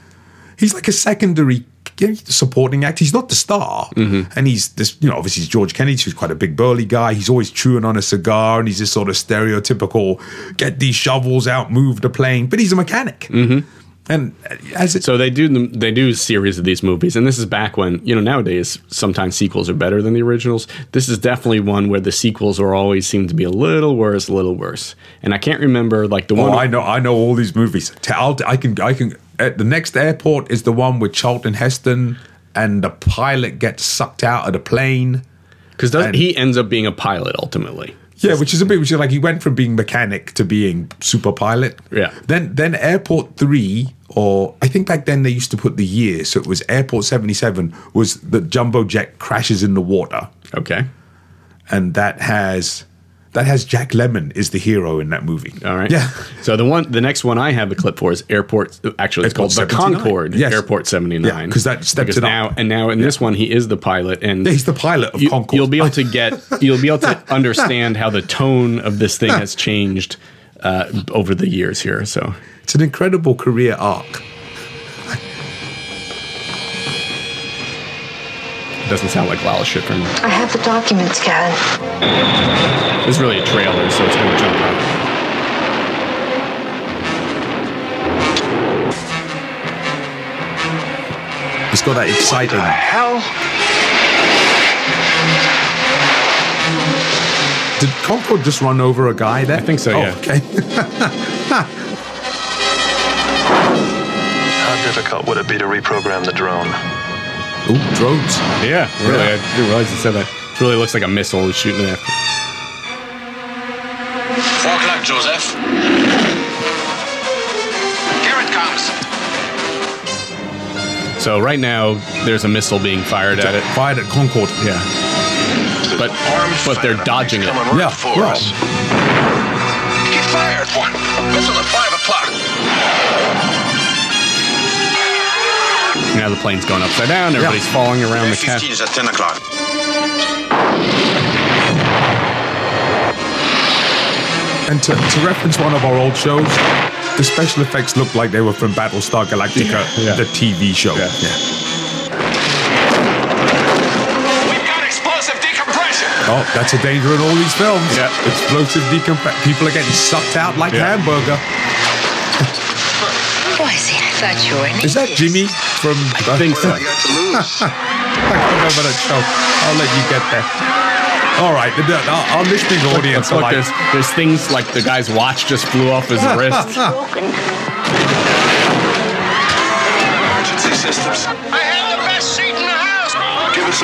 He's like a secondary supporting act. He's not the star. Mm-hmm. And he's this, you know, obviously he's George Kennedy, who's quite a big burly guy. He's always chewing on a cigar and he's this sort of stereotypical, get these shovels out, move the plane. But he's a mechanic. Mm-hmm. And as it, so they do they do a series of these movies, and this is back when, you know, nowadays sometimes sequels are better than the originals. This is definitely one where the sequels are always seem to be a little worse, a little worse. And I can't remember like the oh, one. I know, I know all these movies. I'll, I can, I can. Uh, the next Airport is the one with Charlton Heston, and the pilot gets sucked out of the plane because he ends up being a pilot ultimately. Yeah, which is a bit, which is like he went from being mechanic to being super pilot. Yeah. Then, then Airport three, or I think back then they used to put the year, so it was Airport seventy-seven. Was the jumbo jet crashes in the water? Okay. And that has that has Jack Lemmon is the hero in that movie. All right. Yeah. So the one, the next one I have a clip for is Airport. Actually, it's Airport called the Concorde. Yes. Airport seventy-nine. Yeah, because that steps because it now, up. And now in yeah. this one, he is the pilot, and yeah, he's the pilot of you, Concorde. You'll be able to get, you'll be able to understand how the tone of this thing has changed uh, over the years here. So it's an incredible career arc. Doesn't sound like Lala shit from me. I have the documents, Karen. It's really a trailer, so it's going to jump out. It's got that exciting. What the hell? Did Concorde just run over a guy there? I think so, oh, yeah. Okay. How difficult would it be to reprogram the drone? Ooh, drones. Yeah, really. Yeah. I didn't realize you said that. It really looks like a missile he's shooting at. Four o'clock, Joseph. Here it comes. So right now, there's a missile being fired at it. Fired at Concorde. Yeah. But but they're dodging it. Yeah, for yeah. us. He fired one. Missile at five o'clock. Now the plane's going upside down. Everybody's yeah. falling around the cap. fifteen is at ten o'clock. And to, to reference one of our old shows, the special effects looked like they were from Battlestar Galactica, Yeah. the T V show. Yeah. Yeah. We've got explosive decompression. Oh, that's a danger in all these films. Yeah. Explosive decompression. People are getting sucked out like Yeah. hamburger. Boise, I thought you were an Is that atheist. Jimmy from? I think so. I remember that show. I'll let you get there. All right, the, the, our, our listening audience Look, are like, there's, there's things like the guy's watch just flew off his wrist. Broken. Emergency systems. I have the best seat in the house. Give us some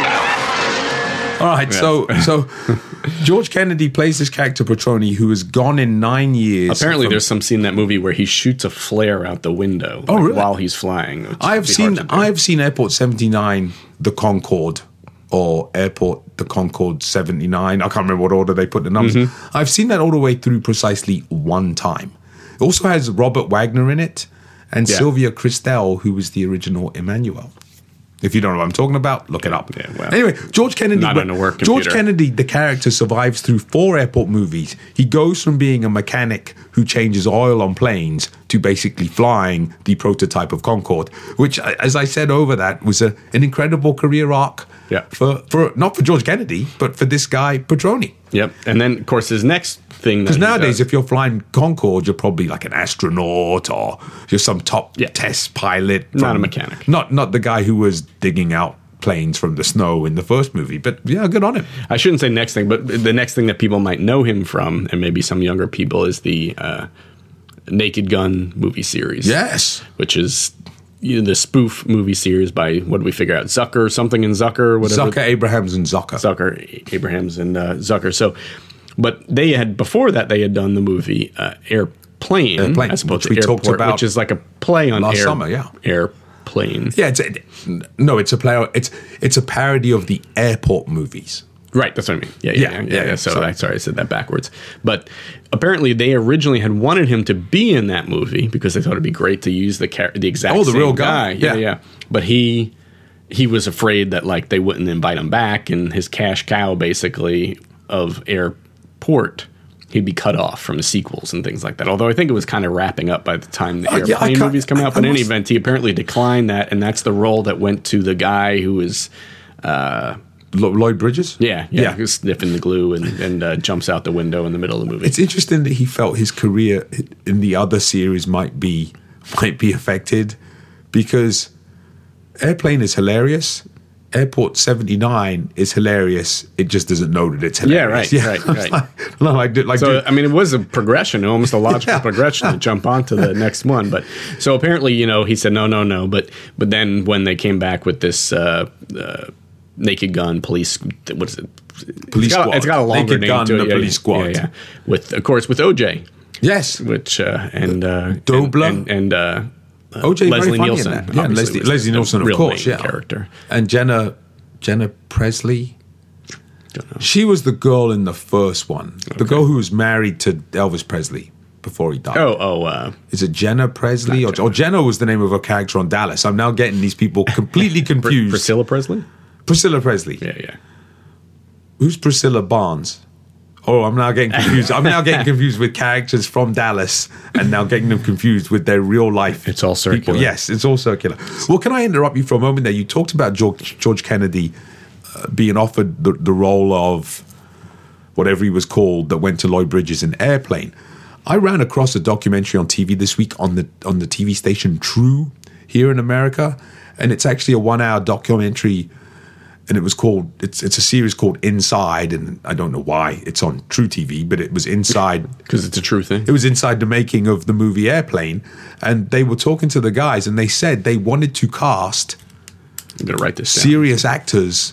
help. all right. So, so George Kennedy plays this character Petroni, who has gone in nine years. Apparently, from- there's some scene in that movie where he shoots a flare out the window Oh, like, really? while he's flying. which I have would be seen. hard to do. I have seen Airport seventy-nine, the Concorde, or Airport the Concorde seventy-nine. I can't remember what order they put the numbers. Mm-hmm. I've seen that all the way through precisely one time. It also has Robert Wagner in it and Yeah. Sylvia Christel, who was the original Emmanuel. If you don't know what I'm talking about, look it up. Yeah, well, anyway, George Kennedy. not on a work George computer. Kennedy, the character, survives through four airport movies. He goes from being a mechanic who changes oil on planes to basically flying the prototype of Concorde, which, as I said over that, was a, an incredible career arc. Yeah. For for not for George Kennedy, but for this guy Petroni. Yep. And then, of course, his next thing. Because nowadays, if you're flying Concorde, you're probably like an astronaut or you're some top Yeah. test pilot. Not a from- mechanic. Not not the guy who was digging out planes from the snow in the first movie. But yeah, good on him. I shouldn't say next thing, but the next thing that people might know him from, and maybe some younger people, is the uh, Naked Gun movie series. Yes. Which is you know, the spoof movie series by, what did we figure out? Zucker, something in Zucker, whatever. Zucker, Abrahams, and Zucker. Zucker, Abrahams, and uh, Zucker. So, but they had, before that, they had done the movie uh, Airplane, Airplane, as opposed which we to talked Airport, about which is like a play on last air, summer, yeah. Airplane. Yeah, it's a, no, it's a play. It's it's a parody of the airport movies. Right, that's what I mean. Yeah, yeah, Yeah, yeah. yeah, yeah, yeah. So, so- I, sorry, I said that backwards. But apparently, they originally had wanted him to be in that movie because they thought it'd be great to use the char- the exact Oh, the same real guy. Yeah, Yeah. yeah. But he he was afraid that like they wouldn't invite him back, and his cash cow basically of Airport, he'd be cut off from the sequels and things like that. Although I think it was kind of wrapping up by the time the Uh, yeah, I Airplane can't- movies come I- out. But I in any must- event, he apparently declined that, and that's the role that went to the guy who was. Uh, Lo- Lloyd Bridges. yeah, yeah, Yeah. who's sniffing the glue and, and uh, jumps out the window in the middle of the movie. It's interesting that he felt his career in the other series might be might be affected because Airplane is hilarious. Airport seventy-nine is hilarious. It just doesn't know that it's hilarious. Yeah, right, right, right. like, like, like, so, dude, I mean, it was a progression, almost a logical Yeah. progression to jump onto the next one. But so apparently, you know, he said no, no, no. But but then when they came back with this uh, uh, Naked Gun police, what is it? Police it's got, Squad. It's got a longer Naked name Gun, to it. the yeah, Police yeah, Squad. Yeah, yeah. With of course with O J, yes, which uh, and uh, Dobler. and, and, and uh, O J very Leslie funny in Nielsen, that. Yeah, obviously, Leslie, was Leslie the Nielsen, of real course, main yeah, character. and Jenna Jenna Presley. Don't know. She was the girl in the first one, the girl who was married to Elvis Presley before he died. Oh, oh, uh, Is it Jenna Presley? Or, or Jenna was the name of her character on Dallas. I'm now getting these people completely confused. Priscilla Presley. Priscilla Presley. Yeah, yeah. Who's Priscilla Barnes? Oh, I'm now getting confused. I'm now getting confused with characters from Dallas and now getting them confused with their real life. It's all circular. people. Yes, it's all circular. Well, can I interrupt you for a moment there? You talked about George, George Kennedy uh, being offered the, the role of whatever he was called that went to Lloyd Bridges in Airplane. I ran across a documentary on T V this week on the on the T V station True here in America, and it's actually a one-hour documentary. And it was called, it's it's a series called Inside, and I don't know why it's on True T V, but it was inside. Because it's a true thing. It was inside the making of the movie Airplane. And they were talking to the guys, and they said they wanted to cast I'm going to write this down. serious actors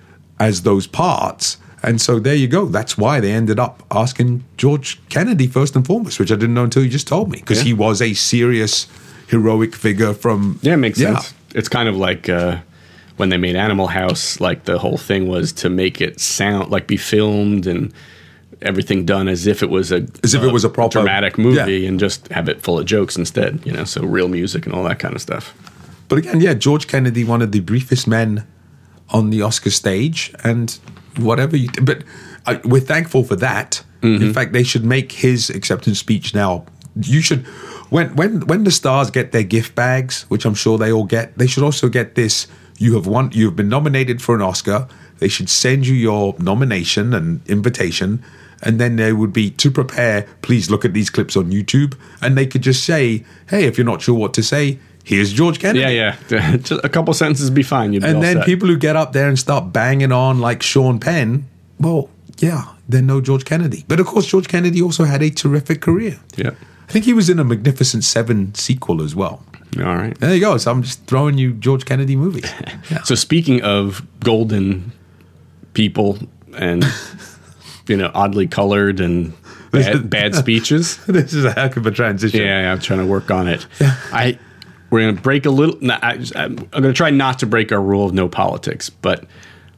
as those parts. And so there you go. That's why they ended up asking George Kennedy first and foremost, which I didn't know until you just told me, because Yeah. he was a serious, heroic figure from. Yeah, it makes sense. It's kind of like uh, when they made Animal House, like the whole thing was to make it sound like be filmed and everything done as if it was a As if it was a proper- dramatic movie yeah. and just have it full of jokes instead, you know, so real music and all that kind of stuff. But again, yeah, George Kennedy, one of the briefest men on the Oscar stage, and whatever you. But I, we're thankful for that. Mm-hmm. In fact, they should make his acceptance speech now. You should. when when when the stars get their gift bags, which I'm sure they all get, they should also get this. You have won. You have been nominated for an Oscar. They should send you your nomination and invitation, and then they would be to prepare. Please look at these clips on YouTube, and they could just say, "Hey, if you're not sure what to say, here's George Kennedy." Yeah, yeah. Just a couple sentences would be fine. You'd be and all then set. people who get up there and start banging on like Sean Penn, well, yeah, they're no George Kennedy. But of course, George Kennedy also had a terrific career. Yeah, I think he was in a Magnificent Seven sequel as well. All right. There you go. So I'm just throwing you George Kennedy movies. Yeah. So speaking of golden people and, you know, oddly colored and bad, bad speeches. This is a heck of a transition. Yeah, yeah, I'm trying to work on it. Yeah. I We're going to break a little. No, I, I'm going to try not to break our rule of no politics, but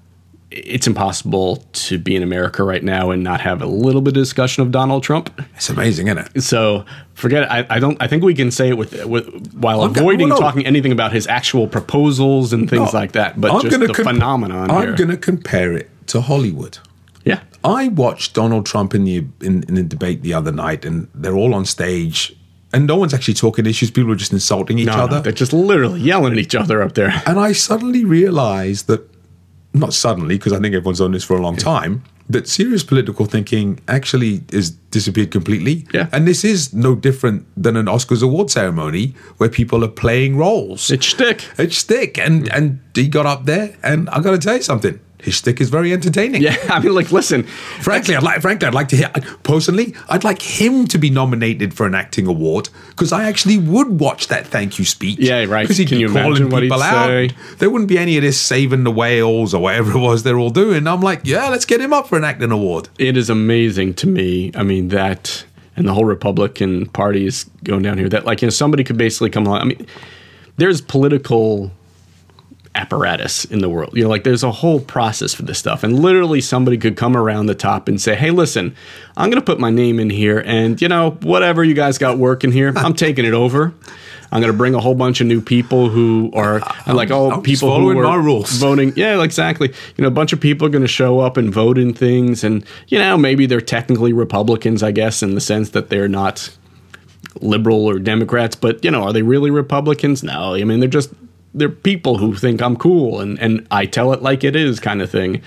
it's impossible to be in America right now and not have a little bit of discussion of Donald Trump. It's amazing, isn't it? So forget it. I, I don't. I think we can say it with, with while I'm avoiding gonna, no, no. talking anything about his actual proposals and things No, like that. But I'm just gonna the comp- phenomenon I'm here. going to compare it to Hollywood. Yeah, I watched Donald Trump in the in, in the debate the other night, and they're all on stage, and no one's actually talking issues. People are just insulting each no, other. No, they're just literally yelling at each other up there. And I suddenly realized that. Not suddenly, because I think everyone's done this for a long time, that serious political thinking actually is disappeared completely. Yeah. And this is no different than an Oscars award ceremony where people are playing roles. It's shtick. It's shtick. And, and he got up there, and I got to tell you something. His shtick is very entertaining. Yeah, I mean, like, listen. Frankly, I'd like. Frankly, I'd like to hear. Personally, I'd like him to be nominated for an acting award because I actually would watch that thank you speech. Yeah, right. Because he'd Can be you calling imagine what he'd people out. say? There wouldn't be any of this saving the whales or whatever it was they're all doing. I'm like, yeah, let's get him up for an acting award. It is amazing to me. I mean, that and the whole Republican Party is going down here. That, like, you know, somebody could basically come along. I mean, there's political apparatus in the world. You know, like there's a whole process for this stuff. And literally somebody could come around the top and say, hey, listen, I'm going to put my name in here and, you know, whatever you guys got working here, I'm taking it over. I'm going to bring a whole bunch of new people who are I'm, like, oh, I'm people following who are my rules. voting. Yeah, exactly. You know, a bunch of people are going to show up and vote in things. And, you know, maybe they're technically Republicans, I guess, in the sense that they're not liberal or Democrats. But, you know, are they really Republicans? No. I mean, they're just they're people who think I'm cool and, and I tell it like it is kind of thing.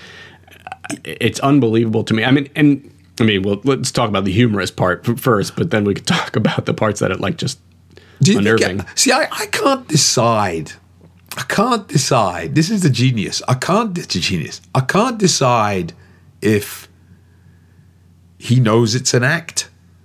It's unbelievable to me. I mean, and I mean, well, let's talk about the humorous part first, but then we could talk about the parts that are like just Do you unnerving. Think, see, I, I can't decide. I can't decide. This is the genius. I can't, it's a genius. I can't decide if he knows it's an act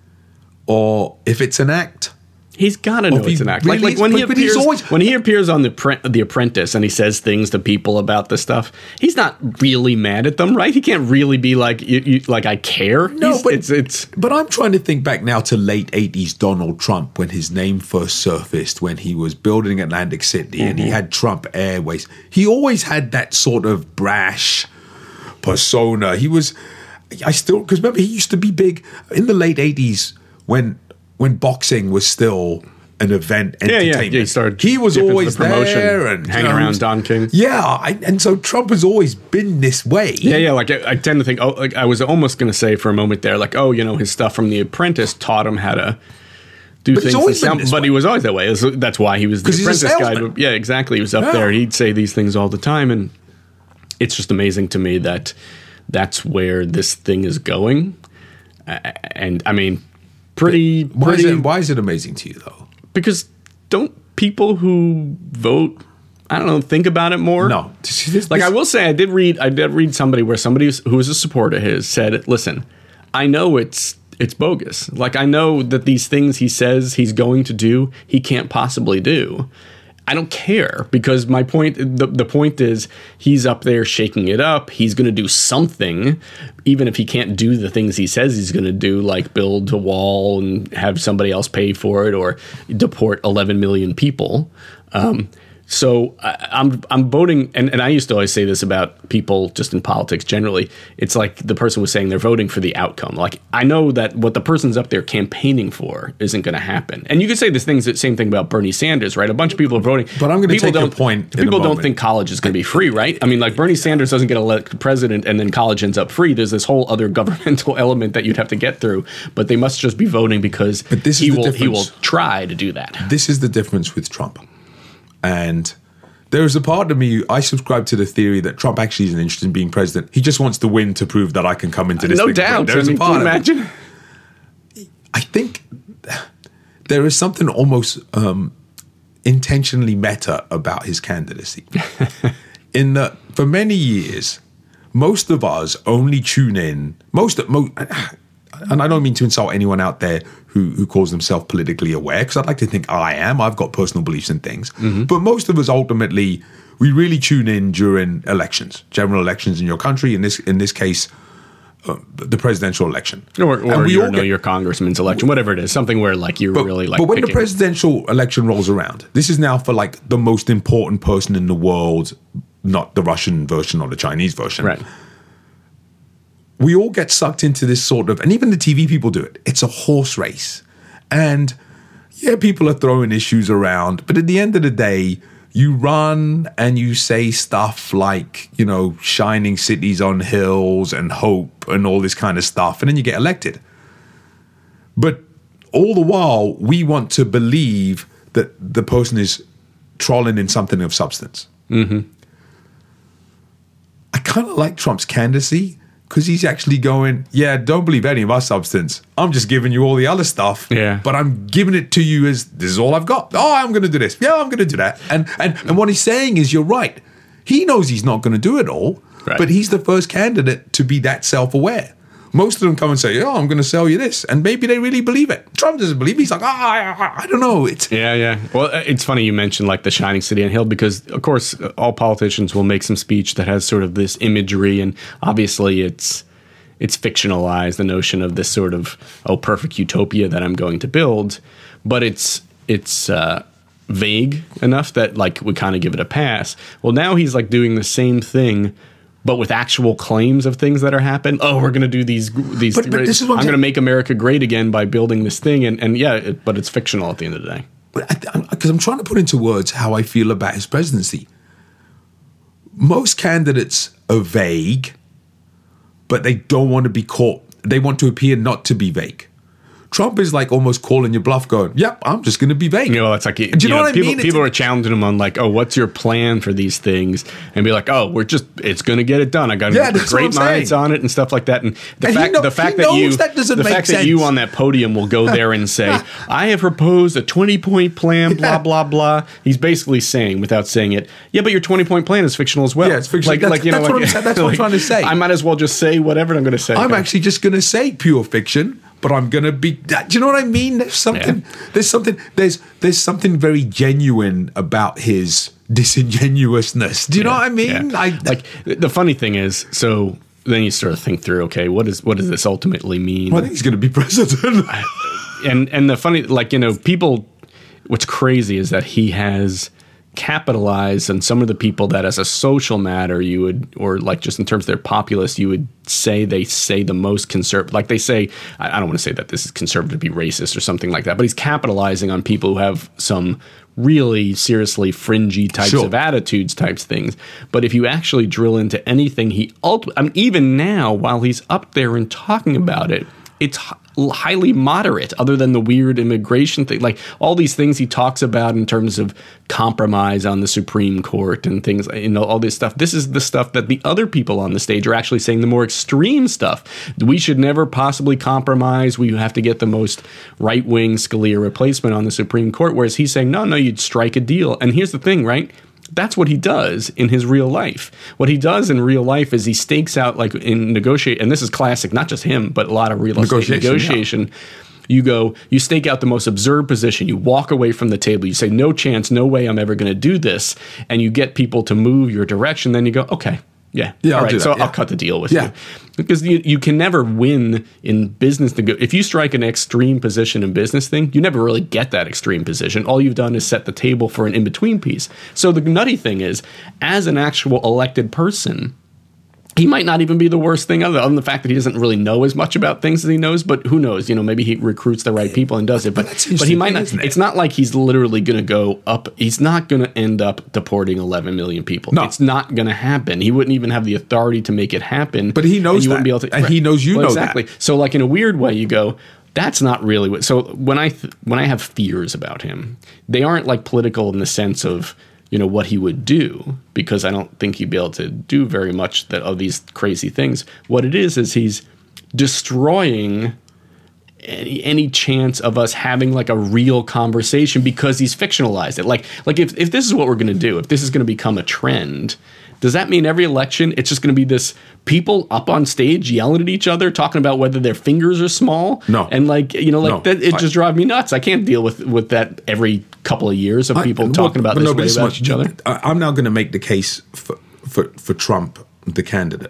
or if it's an act. He's got to know it's an act. Really like, like when, but, he but he's appears, always, when he appears on the pre- the Apprentice and he says things to people about the stuff, he's not really mad at them, right? He can't really be like, you, you, like I care. No, he's, but it's, it's. But I'm trying to think back now to late eighties Donald Trump when his name first surfaced, when he was building Atlantic City mm-hmm. and he had Trump Airways. He always had that sort of brash persona. He was, I still, because remember, he used to be big in the late eighties when. When boxing was still an event yeah, entertainment. Yeah, yeah. He, started he was always the promotion, there and hanging you know, around Don King. Yeah, I, and so Trump has always been this way. Yeah, yeah. Like I, I tend to think. Oh, like I was almost going to say for a moment there, like, oh, you know, his stuff from The Apprentice taught him how to do but things. Always sound, been this but way. he was always that way. That's why he was the Apprentice guy. Yeah, exactly. He was up yeah. there. He'd say these things all the time, and it's just amazing to me that that's where this thing is going. And I mean. Pretty, why, pretty, is it, why is it amazing to you, though? Because don't people who vote, I don't know, think about it more? No. This, like this, I will say, I did read, I did read somebody where somebody who was a supporter of his said, listen, I know it's it's bogus. Like I know that these things he says he's going to do, he can't possibly do. I don't care because my point, the, the point is he's up there shaking it up. He's going to do something, even if he can't do the things he says he's going to do, like build a wall and have somebody else pay for it or deport eleven million people. Um, So I, I'm I'm voting, and, and I used to always say this about people just in politics generally. It's like the person was saying they're voting for the outcome. Like, I know that what the person's up there campaigning for isn't going to happen. And you could say this thing's the same thing about Bernie Sanders, right? A bunch of people are voting. But I'm going to take don't, your point in People a don't moment. think college is going to be free, right? I mean, like Bernie Sanders doesn't get elected president and then college ends up free. There's this whole other governmental element that you'd have to get through. But they must just be voting because But this he is the will he will difference. try to do that. This is the difference with Trump. And there is a part of me, I subscribe to the theory that Trump actually isn't interested in being president. He just wants to win to prove that I can come into this No thing. doubt. There's I mean, a part can you of it. imagine? I think there is something almost um, intentionally meta about his candidacy. In that, for many years, most of us only tune in, most, most and I don't mean to insult anyone out there who, who calls themselves politically aware, because I'd like to think I am. I've got personal beliefs in things. Mm-hmm. But most of us ultimately, we really tune in during elections, general elections in your country, in this in this case, uh, the presidential election. Or, or we you all know get- your congressman's election, whatever it is, something where like you're but, really like but when picking. the presidential election rolls around, this is now for like the most important person in the world, not the Russian version or the Chinese version. Right. We all get sucked into this sort of, and even the T V people do it. It's a horse race. And yeah, people are throwing issues around, but at the end of the day, you run and you say stuff like, you know, shining cities on hills and hope and all this kind of stuff, and then you get elected. But all the while, we want to believe that the person is trolling in something of substance. Mm-hmm. I kind of like Trump's candidacy because he's actually going, yeah, don't believe any of our substance. I'm just giving you all the other stuff. Yeah. But I'm giving it to you as this is all I've got. Oh, I'm going to do this. Yeah, I'm going to do that. And and and what he's saying is, you're right. He knows he's not going to do it all, Right. but he's the first candidate to be that self-aware. Most of them come and say, oh, I'm going to sell you this. And maybe they really believe it. Trump doesn't believe it. He's like, oh, I, I, I don't know. It's Yeah, yeah. Well, uh, it's funny you mentioned like the shining city on hill because, of course, uh, all politicians will make some speech that has sort of this imagery, and obviously it's it's fictionalized, the notion of this sort of oh perfect utopia that I'm going to build, but it's it's uh, vague enough that like we kind of give it a pass. Well, now he's like doing the same thing, but with actual claims of things that are happening. Oh, we're going to do these these. But- but this is what I'm I'm going to saying. make America great again by building this thing, and and yeah, it, but it's fictional at the end of the day. because I'm trying to put into words how I feel about his presidency. Most candidates are vague, but they don't want to be caught. They want to appear not to be vague. Trump is like almost calling your bluff, going, "Yep, I'm just going to be vague." You know, it's like you, Do you know know, what I people, mean? People It's- are challenging him on like, "Oh, what's your plan for these things?" And be like, "Oh, we're just it's going to get it done. I got Yeah, that's what great I'm minds saying. on it and stuff like that." And the And he fact know- the fact he that you knows that doesn't the make fact that you sense. on that podium will go there and say, "I have proposed a twenty point plan." Blah Yeah. blah blah. He's basically saying, without saying it, "Yeah, but your twenty point plan is fictional as well." Yeah, it's fictional. Like, That's- like you know, that's what like, I'm sa- that's what I'm trying to say. I might as well just say whatever I'm going to say. I'm actually just going to say pure fiction, but I'm going to be. Do you know what I mean? There's something. There's something. There's there's something very genuine about his disingenuousness. Do you know what I mean? Yeah. I, like the funny thing is, so then you sort of think through, okay, what is what does this ultimately mean? I think he's going to be president. and and the funny, like you know, people. What's crazy is that he has capitalized on some of the people that, as a social matter, you would, or like just in terms of their populace, you would say they say the most conservative. Like they say, I, I don't want to say that this is conservative to be racist or something like that, but he's capitalizing on people who have some really seriously fringy types Sure. of attitudes, types things. But if you actually drill into anything, he ult- I mean, even now, while he's up there and talking about it, it's h- highly moderate, other than the weird immigration thing. Like all these things he talks about in terms of compromise on the Supreme Court and things, you know, all this stuff. This is the stuff that the other people on the stage are actually saying, the more extreme stuff. We should never possibly compromise. We have to get the most right-wing Scalia replacement on the Supreme Court. Whereas he's saying, no, no, you'd strike a deal. And here's the thing, right? That's what he does in his real life. What he does in real life is he stakes out, like in negotiate, and this is classic, not just him, but a lot of real estate Negotiation, negotiation. You go, you stake out the most absurd position. You walk away from the table. You say, no chance, no way I'm ever going to do this. And you get people to move your direction. Then you go, okay, Yeah. Yeah, All I'll right. do that, So yeah. I'll cut the deal with Yeah. you. Because you, you can never win in business. Nego- if you strike an extreme position in business thing, you never really get that extreme position. All you've done is set the table for an in-between piece. So the nutty thing is, as an actual elected person, he might not even be the worst thing other than the fact that he doesn't really know as much about things as he knows, but who knows? You know, maybe he recruits the right people and does it. But but, but he might not. It's not like he's literally going to go up. He's not going to end up deporting eleven million people. No. It's not going to happen. He wouldn't even have the authority to make it happen. But he knows and you that. wouldn't be able to, And he knows you Well, know exactly. that. So like in a weird way, you go, that's not really what. So when I th- when I have fears about him, they aren't like political in the sense of, you know, what he would do, because I don't think he'd be able to do very much that of these crazy things. What it is is he's destroying any, any chance of us having like a real conversation because he's fictionalized it. Like like if if this is what we're going to do, if this is going to become a trend, does that mean every election it's just going to be this people up on stage yelling at each other, talking about whether their fingers are small? No. And like, you know, like No. that, it I- just drives me nuts. I can't deal with with that every couple of years of people I- talking well, about but this no, but way this about much- each other. I, I'm now going to make the case for, for, for Trump, the candidate.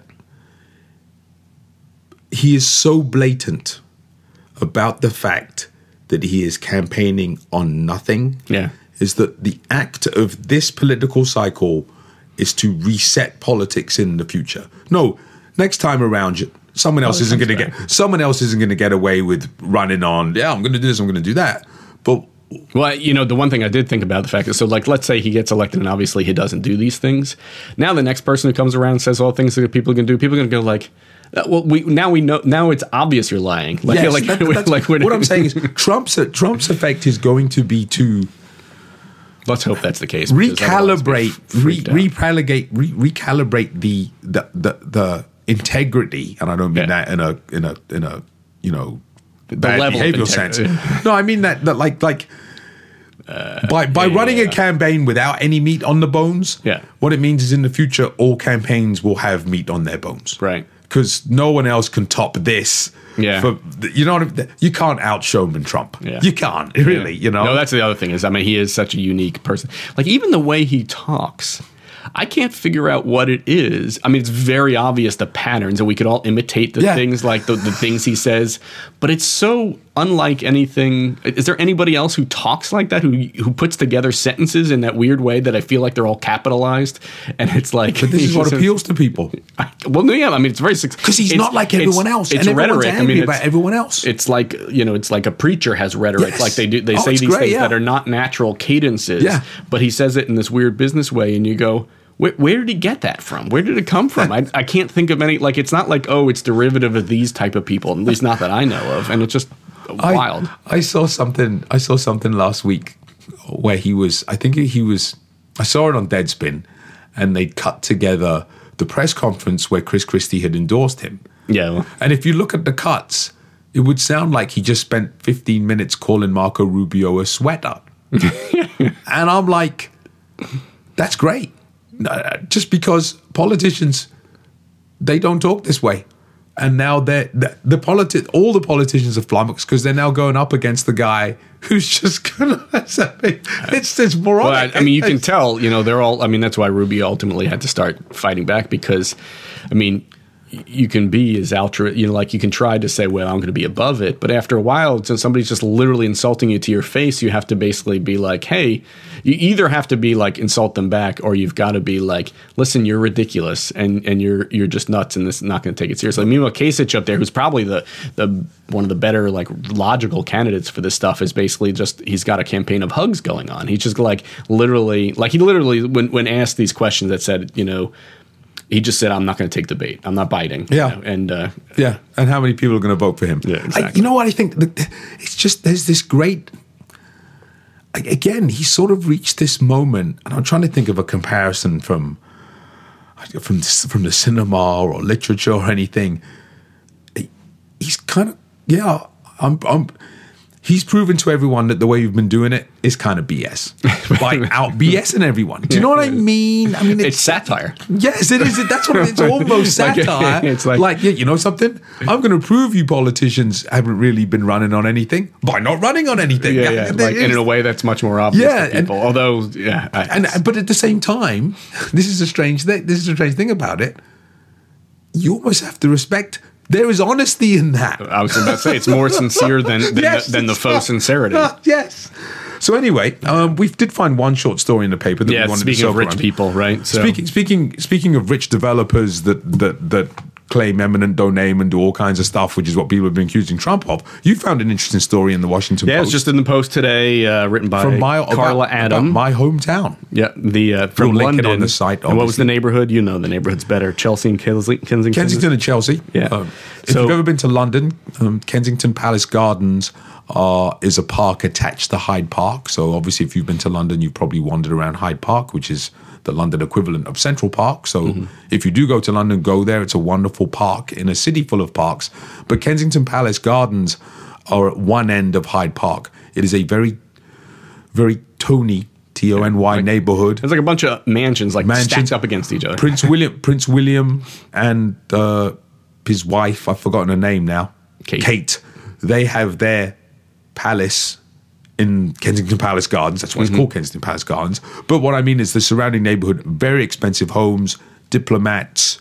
He is so blatant about the fact that he is campaigning on nothing. Yeah. Is that the act of this political cycle is to reset politics in the future. No, next time around, you- someone else Oh, isn't comes going to back. get someone else isn't going to get away with running on. Yeah, I'm going to do this. I'm going to do that. But Well, you know, the one thing I did think about the fact is, so like, let's say he gets elected and obviously he doesn't do these things. Now the next person who comes around and says all things that people are going to do, people are going to go like, uh, well, we now we know now it's obvious you're lying. Like, yes, like, that- that's- like what I'm saying is Trump's Trump's effect is going to be to let's hope that's the case. because otherwise we'd recalibrate, be re, freaked out. repalligate, re, recalibrate the, the the the integrity, and I don't mean Yeah. that in a in a in a you know The bad level of behavioral sense. integrity. No, I mean that that like like by by yeah, running yeah. a campaign without any meat on the bones. Yeah. what it means is in the future all campaigns will have meat on their bones. Right. Because no one else can top this. Yeah. For, you know what I mean? You can't out showman Trump. Yeah. You can't really. Yeah. You know. No, that's the other thing is, I mean, he is such a unique person. Like even the way he talks, I can't figure out what it is. I mean, it's very obvious the patterns, and we could all imitate the Yeah. things like the, the things he says. But it's so unlike anything. Is there anybody else who talks like that, who who puts together sentences in that weird way that I feel like they're all capitalized? And it's like, But this is what appeals to people. I, well, no, yeah, I mean, it's very Because he's it's- not like it's- everyone else. It's and everyone's rhetoric. I angry mean, about it's, everyone else. it's like, you know, it's like a preacher has rhetoric. Yes. Like they do, they Oh, say it's these great, things yeah. that are not natural cadences. Yeah. But he says it in this weird business way, and you go, where, where did he get that from? Where did it come from? I, I can't think of any. Like, it's not like, oh, it's derivative of these type of people. At least not that I know of. And it's just wild. I, I saw something. I saw something last week where he was. I think he was. I saw it on Deadspin, and they'd cut together the press conference where Chris Christie had endorsed him. Yeah. Well, And if you look at the cuts, it would sound like he just spent fifteen minutes calling Marco Rubio a sweater. And I'm like, that's great. Uh, Just because politicians, they don't talk this way. And now they're, the, the politi- all the politicians are flummoxed because they're now going up against the guy who's just going to, it's, it's moronic. Well, I, I mean, you can tell, you know, they're all, I mean, that's why Rubio ultimately had to start fighting back because, I mean, y- you can be as altru, you know, like you can try to say, well, I'm going to be above it. But after a while, since somebody's just literally insulting you to your face, you have to basically be like, hey, you either have to be like insult them back or you've got to be like, listen, you're ridiculous and, and you're you're just nuts and this is not going to take it seriously. Meanwhile, Kasich up there, who's probably the the one of the better like logical candidates for this stuff, is basically just he's got a campaign of hugs going on. He's just like literally like he literally when when asked these questions that said, you know, he just said, I'm not going to take the bait. I'm not biting. Yeah. You know, and uh, Yeah, and how many people are going to vote for him? Yeah, I, exactly. you know what I think? That- It's just there's this great. Again, he sort of reached this moment, and I'm trying to think of a comparison from from from the cinema or literature or anything. He's kind of yeah. I'm. I'm He's proven to everyone that the way you've been doing it is kind of B S. By out BSing everyone. Do you know what I mean? I mean, it's satire. Yes, it is. That's what it's almost Like, satire. it's like- like, yeah, you know something? I'm going to prove you politicians haven't really been running on anything by not running on anything. Yeah, yeah. It Like, and is. in a way that's much more obvious Yeah, to people. Although, yeah. I, and but at the same time, this is a strange thing. This is a strange thing about it. you almost have to respect. There is honesty in that. I was about to say it's more sincere than than, yes, the, than the faux sincerity. Yes. So anyway, um, we did find one short story in the paper that yeah, we wanted speaking to of rich around. people, right? So. Speaking speaking speaking of rich developers that that that claim eminent domain and do all kinds of stuff, which is what people have been accusing Trump of. You found an interesting story in the Washington yeah, Post. Yeah, it's just in the Post today, uh, written by from my, Carla about, Adam, about my hometown. Yeah, the uh, from we'll London. Link it on the site. And what was the neighborhood? You know the neighborhood's better. Chelsea and Kensington. Kensington and Chelsea. Yeah. Um, if so, you've ever been to London, um, Kensington Palace Gardens uh, is a park attached to Hyde Park. So obviously, if you've been to London, you've probably wandered around Hyde Park, which is the London equivalent of Central Park. So mm-hmm. if you do go to London, go there. It's a wonderful park in a city full of parks. But Kensington Palace Gardens are at one end of Hyde Park. It is a very, very Tony, T O N Y like, neighborhood. It's like a bunch of mansions like mansions, stacked up against each other. Prince William, Prince William and uh, his wife, I've forgotten her name now, Kate. Kate, they have their palace in Kensington Palace Gardens. That's why it's mm-hmm. called Kensington Palace Gardens. But what I mean is the surrounding neighborhood, very expensive homes, diplomats,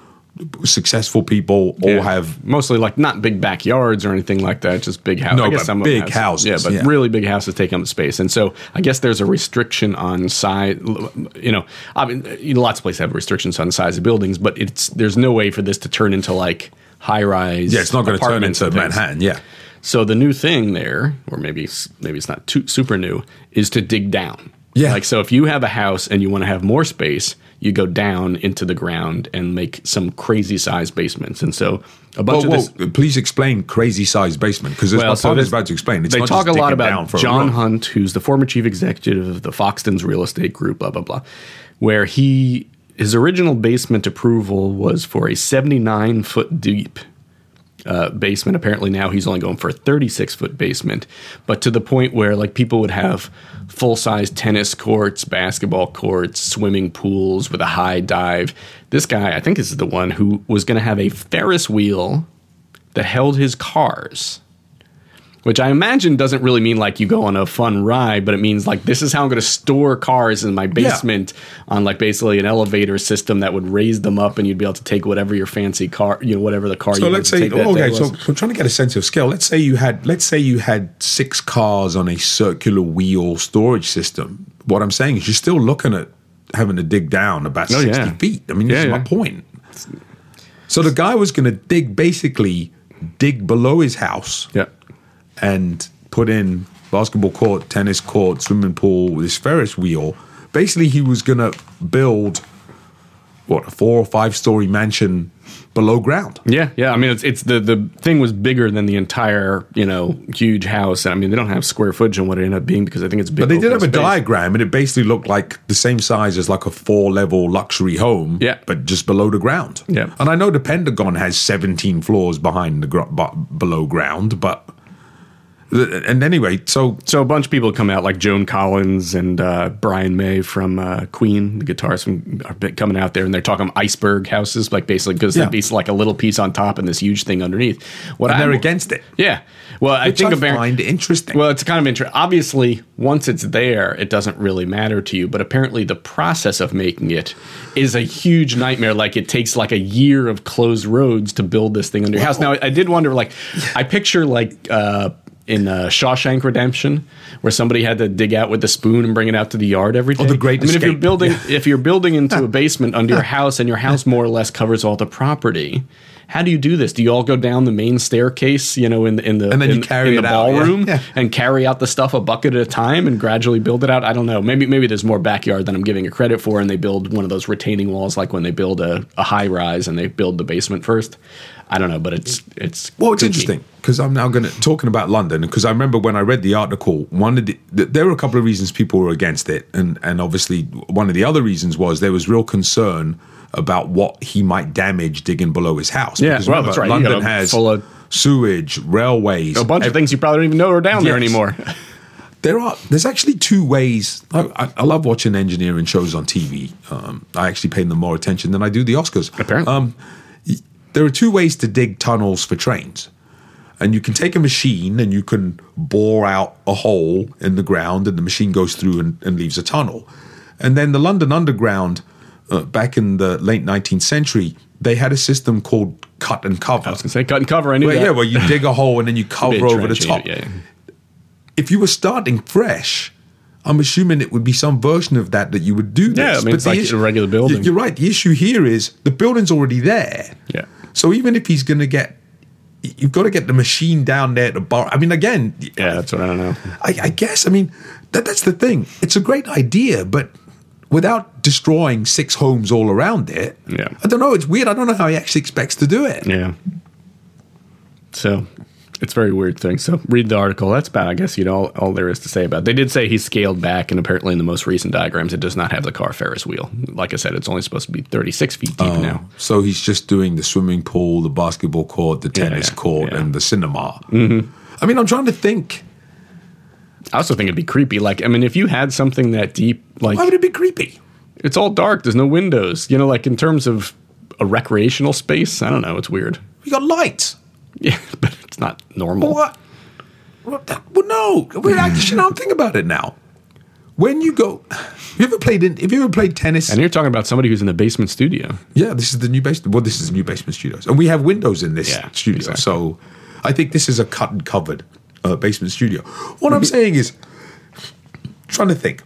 successful people, all yeah. have... Mostly like not big backyards or anything like that, just big houses. No, I guess but some big of them houses. Yeah, but yeah. really big houses take up space. And so I guess there's a restriction on size. You know, I mean, you know, lots of places have restrictions on the size of buildings, but it's there's no way for this to turn into like high-rise Yeah, it's not going to turn into Manhattan, yeah. So the new thing there, or maybe maybe it's not too super new, is to dig down. Yeah. Like, so if you have a house and you want to have more space, you go down into the ground and make some crazy sized basements. And so a bunch whoa, of this. Whoa. Please explain crazy sized basement, because well, my so partner's about to explain. It's they not talk just a lot digging about down for John a Hunt, who's the former chief executive of the Foxtons Real Estate Group, blah, blah, blah, where he his original basement approval was for a seventy-nine foot deep Uh, basement. Apparently now he's only going for a thirty-six foot basement, but to the point where like people would have full-size tennis courts, basketball courts, swimming pools with a high dive. This guy, I think this is the one who was going to have a Ferris wheel that held his cars, which I imagine doesn't really mean like you go on a fun ride, but it means like this is how I'm going to store cars in my basement yeah. on like basically an elevator system that would raise them up, and you'd be able to take whatever your fancy car, you know, whatever the car. So you let's to say, take that okay, day so, was. so I'm trying to get a sense of scale. Let's say you had, let's say you had six cars on a circular wheel storage system. What I'm saying is, you're still looking at having to dig down about oh, sixty yeah. feet. I mean, this yeah, is yeah. my point. So the guy was going to dig, basically dig below his house, yeah, and put in basketball court, tennis court, swimming pool with his Ferris wheel. Basically, he was going to build, what, a four or five story mansion below ground. Yeah, yeah. I mean, it's it's the the thing was bigger than the entire, you know, huge house. I mean, they don't have square footage on what it ended up being because I think it's big. But they did have a space. diagram, and it basically looked like the same size as like a four level luxury home. Yeah, but just below the ground. Yeah, and I know the Pentagon has seventeen floors behind the gr- b- below ground, but. And anyway, so so a bunch of people come out like Joan Collins and uh, Brian May from uh, Queen, the guitarist, from, are coming out there, and they're talking iceberg houses, like basically because yeah. it's like a little piece on top and this huge thing underneath. What and they're I'm, against it. Yeah, well, I Which think I apparent, find interesting. Well, it's kind of interesting. Obviously, once it's there, it doesn't really matter to you. But apparently, the process of making it is a huge nightmare. Like it takes like a year of closed roads to build this thing under your house. Now, I did wonder, like, I picture like. Uh, in uh, Shawshank Redemption, where somebody had to dig out with the spoon and bring it out to the yard every day. Oh, the Great I mean, Escape. if you're building, yeah. if you're building into a basement under your house, and your house more or less covers all the property, how do you do this? Do you all go down the main staircase, you know, in the in the and then in, you carry in the it out, ballroom yeah. Yeah. and carry out the stuff a bucket at a time and gradually build it out? I don't know. Maybe maybe there's more backyard than I'm giving it credit for, and they build one of those retaining walls, like when they build a, a high rise and they build the basement first. I don't know, but it's it's well, it's kooky. interesting because I'm now going to talking about London, because I remember when I read the article, one of the, there were a couple of reasons people were against it, and and obviously one of the other reasons was there was real concern about what he might damage digging below his house. Yeah, because well, remember, that's right. London has full of sewage, railways, a bunch ev- of things you probably don't even know are down there Yes. anymore. There are. There's actually two ways. I, I, I love watching engineering shows on T V. Um, I actually pay them more attention than I do the Oscars. Apparently. Um, there are two ways to dig tunnels for trains. And you can take a machine and you can bore out a hole in the ground, and the machine goes through and, and leaves a tunnel. And then the London Underground uh, back in the late nineteenth century, they had a system called cut and cover. I was going to say cut and cover. I knew where, that. Yeah, well, you dig a hole and then you cover over the top. It, yeah. If you were starting fresh, I'm assuming it would be some version of that that you would do this. Yeah, I mean, but it's like issue, a regular building. You're right. The issue here is the building's already there. Yeah. So even if he's going to get, you've got to get the machine down there to borrow. I mean, again. Yeah, that's what I don't know. I, I guess, I mean, that, that's the thing. It's a great idea, but without destroying six homes all around it, yeah. I don't know. It's weird. I don't know how he actually expects to do it. Yeah. So it's a very weird thing. So read the article. That's about, I guess, you know, all, all there is to say about it. They did say he's scaled back, and apparently in the most recent diagrams, it does not have the car Ferris wheel. Like I said, it's only supposed to be thirty-six feet deep Oh, now. So he's just doing the swimming pool, the basketball court, the tennis yeah, court, yeah. and the cinema. Mm-hmm. I mean, I'm trying to think. I also think it'd be creepy. Like, I mean, if you had something that deep, like, why would it be creepy? It's all dark. There's no windows. You know, like in terms of a recreational space, I don't know. It's weird. You got lights. Yeah, but it's not normal. What? What the, well, no. We're actually, now I'm thinking about it now. When you go, have you ever played in? Have you ever played tennis? And you're talking about somebody who's in the basement studio. Yeah, this is the new basement. Well, this is the new basement studios, and we have windows in this Yeah, studio. exactly. So, I think this is a cut and covered uh, basement studio. What I'm saying is, trying to think.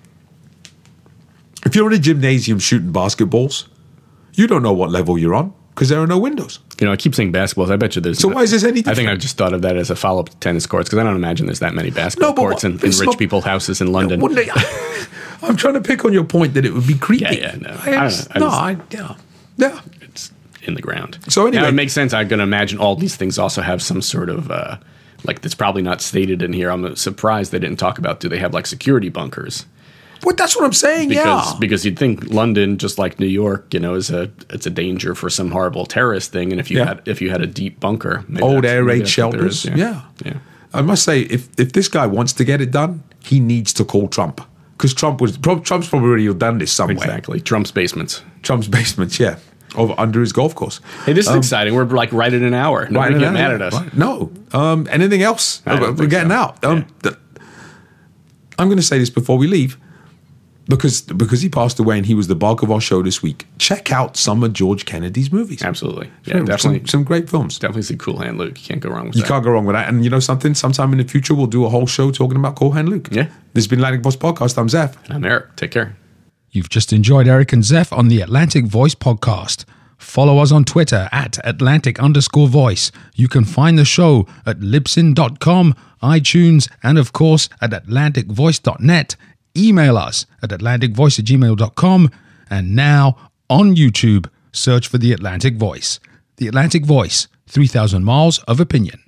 If you're in a gymnasium shooting basketballs, you don't know what level you're on because there are no windows. You know, I keep saying basketballs. I bet you there's. So why is this any different? I think I just thought of that as a follow up to tennis courts because I don't imagine there's that many basketball No, but courts what- in, in it's rich not- people's houses in London. Wouldn't they- I'm trying to pick on your point that it would be creepy. Yeah, yeah, no. I, I just- don't know. I no, just- I, yeah, yeah. It's in the ground. So anyway- now, it makes sense. I'm going to imagine all these things also have some sort of uh, like that's probably not stated in here. I'm surprised they didn't talk about. Do they have like security bunkers? Well, that's what I'm saying. Because yeah, because you'd think London, just like New York, you know, is a it's a danger for some horrible terrorist thing. And if you Yeah. had if you had a deep bunker, maybe old that's- air maybe raid that's what there is. shelters. Yeah. yeah. I must say, if if this guy wants to get it done, he needs to call Trump because Trump was Trump's probably already done this somewhere. Exactly. Trump's basements. Trump's basements, yeah, over under his golf course. Hey, this is Um, exciting. We're like right at an hour. Nobody right get now, mad yeah, at us. right. No. Um, anything else? I don't We're think getting so. out. Um, th- I'm going to say this before we leave. Because because he passed away and he was the bulk of our show this week. Check out some of George Kennedy's movies. Absolutely. Yeah, Some- definitely. Some, some great films. Definitely see Cool Hand Luke. You can't go wrong with You that. can't go wrong with that. And you know something? Sometime in the future, we'll do a whole show talking about Cool Hand Luke. Yeah. This has been Atlantic Voice Podcast. I'm Zeph. I'm Eric. Take care. You've just enjoyed Eric and Zeph on the Atlantic Voice Podcast. Follow us on Twitter at Atlantic underscore voice. You can find the show at libsyn dot com, iTunes, and of course at atlantic voice dot net. Email us at atlantic voice at gmail dot com. And now on YouTube, search for The Atlantic Voice. The Atlantic Voice, three thousand miles of opinion.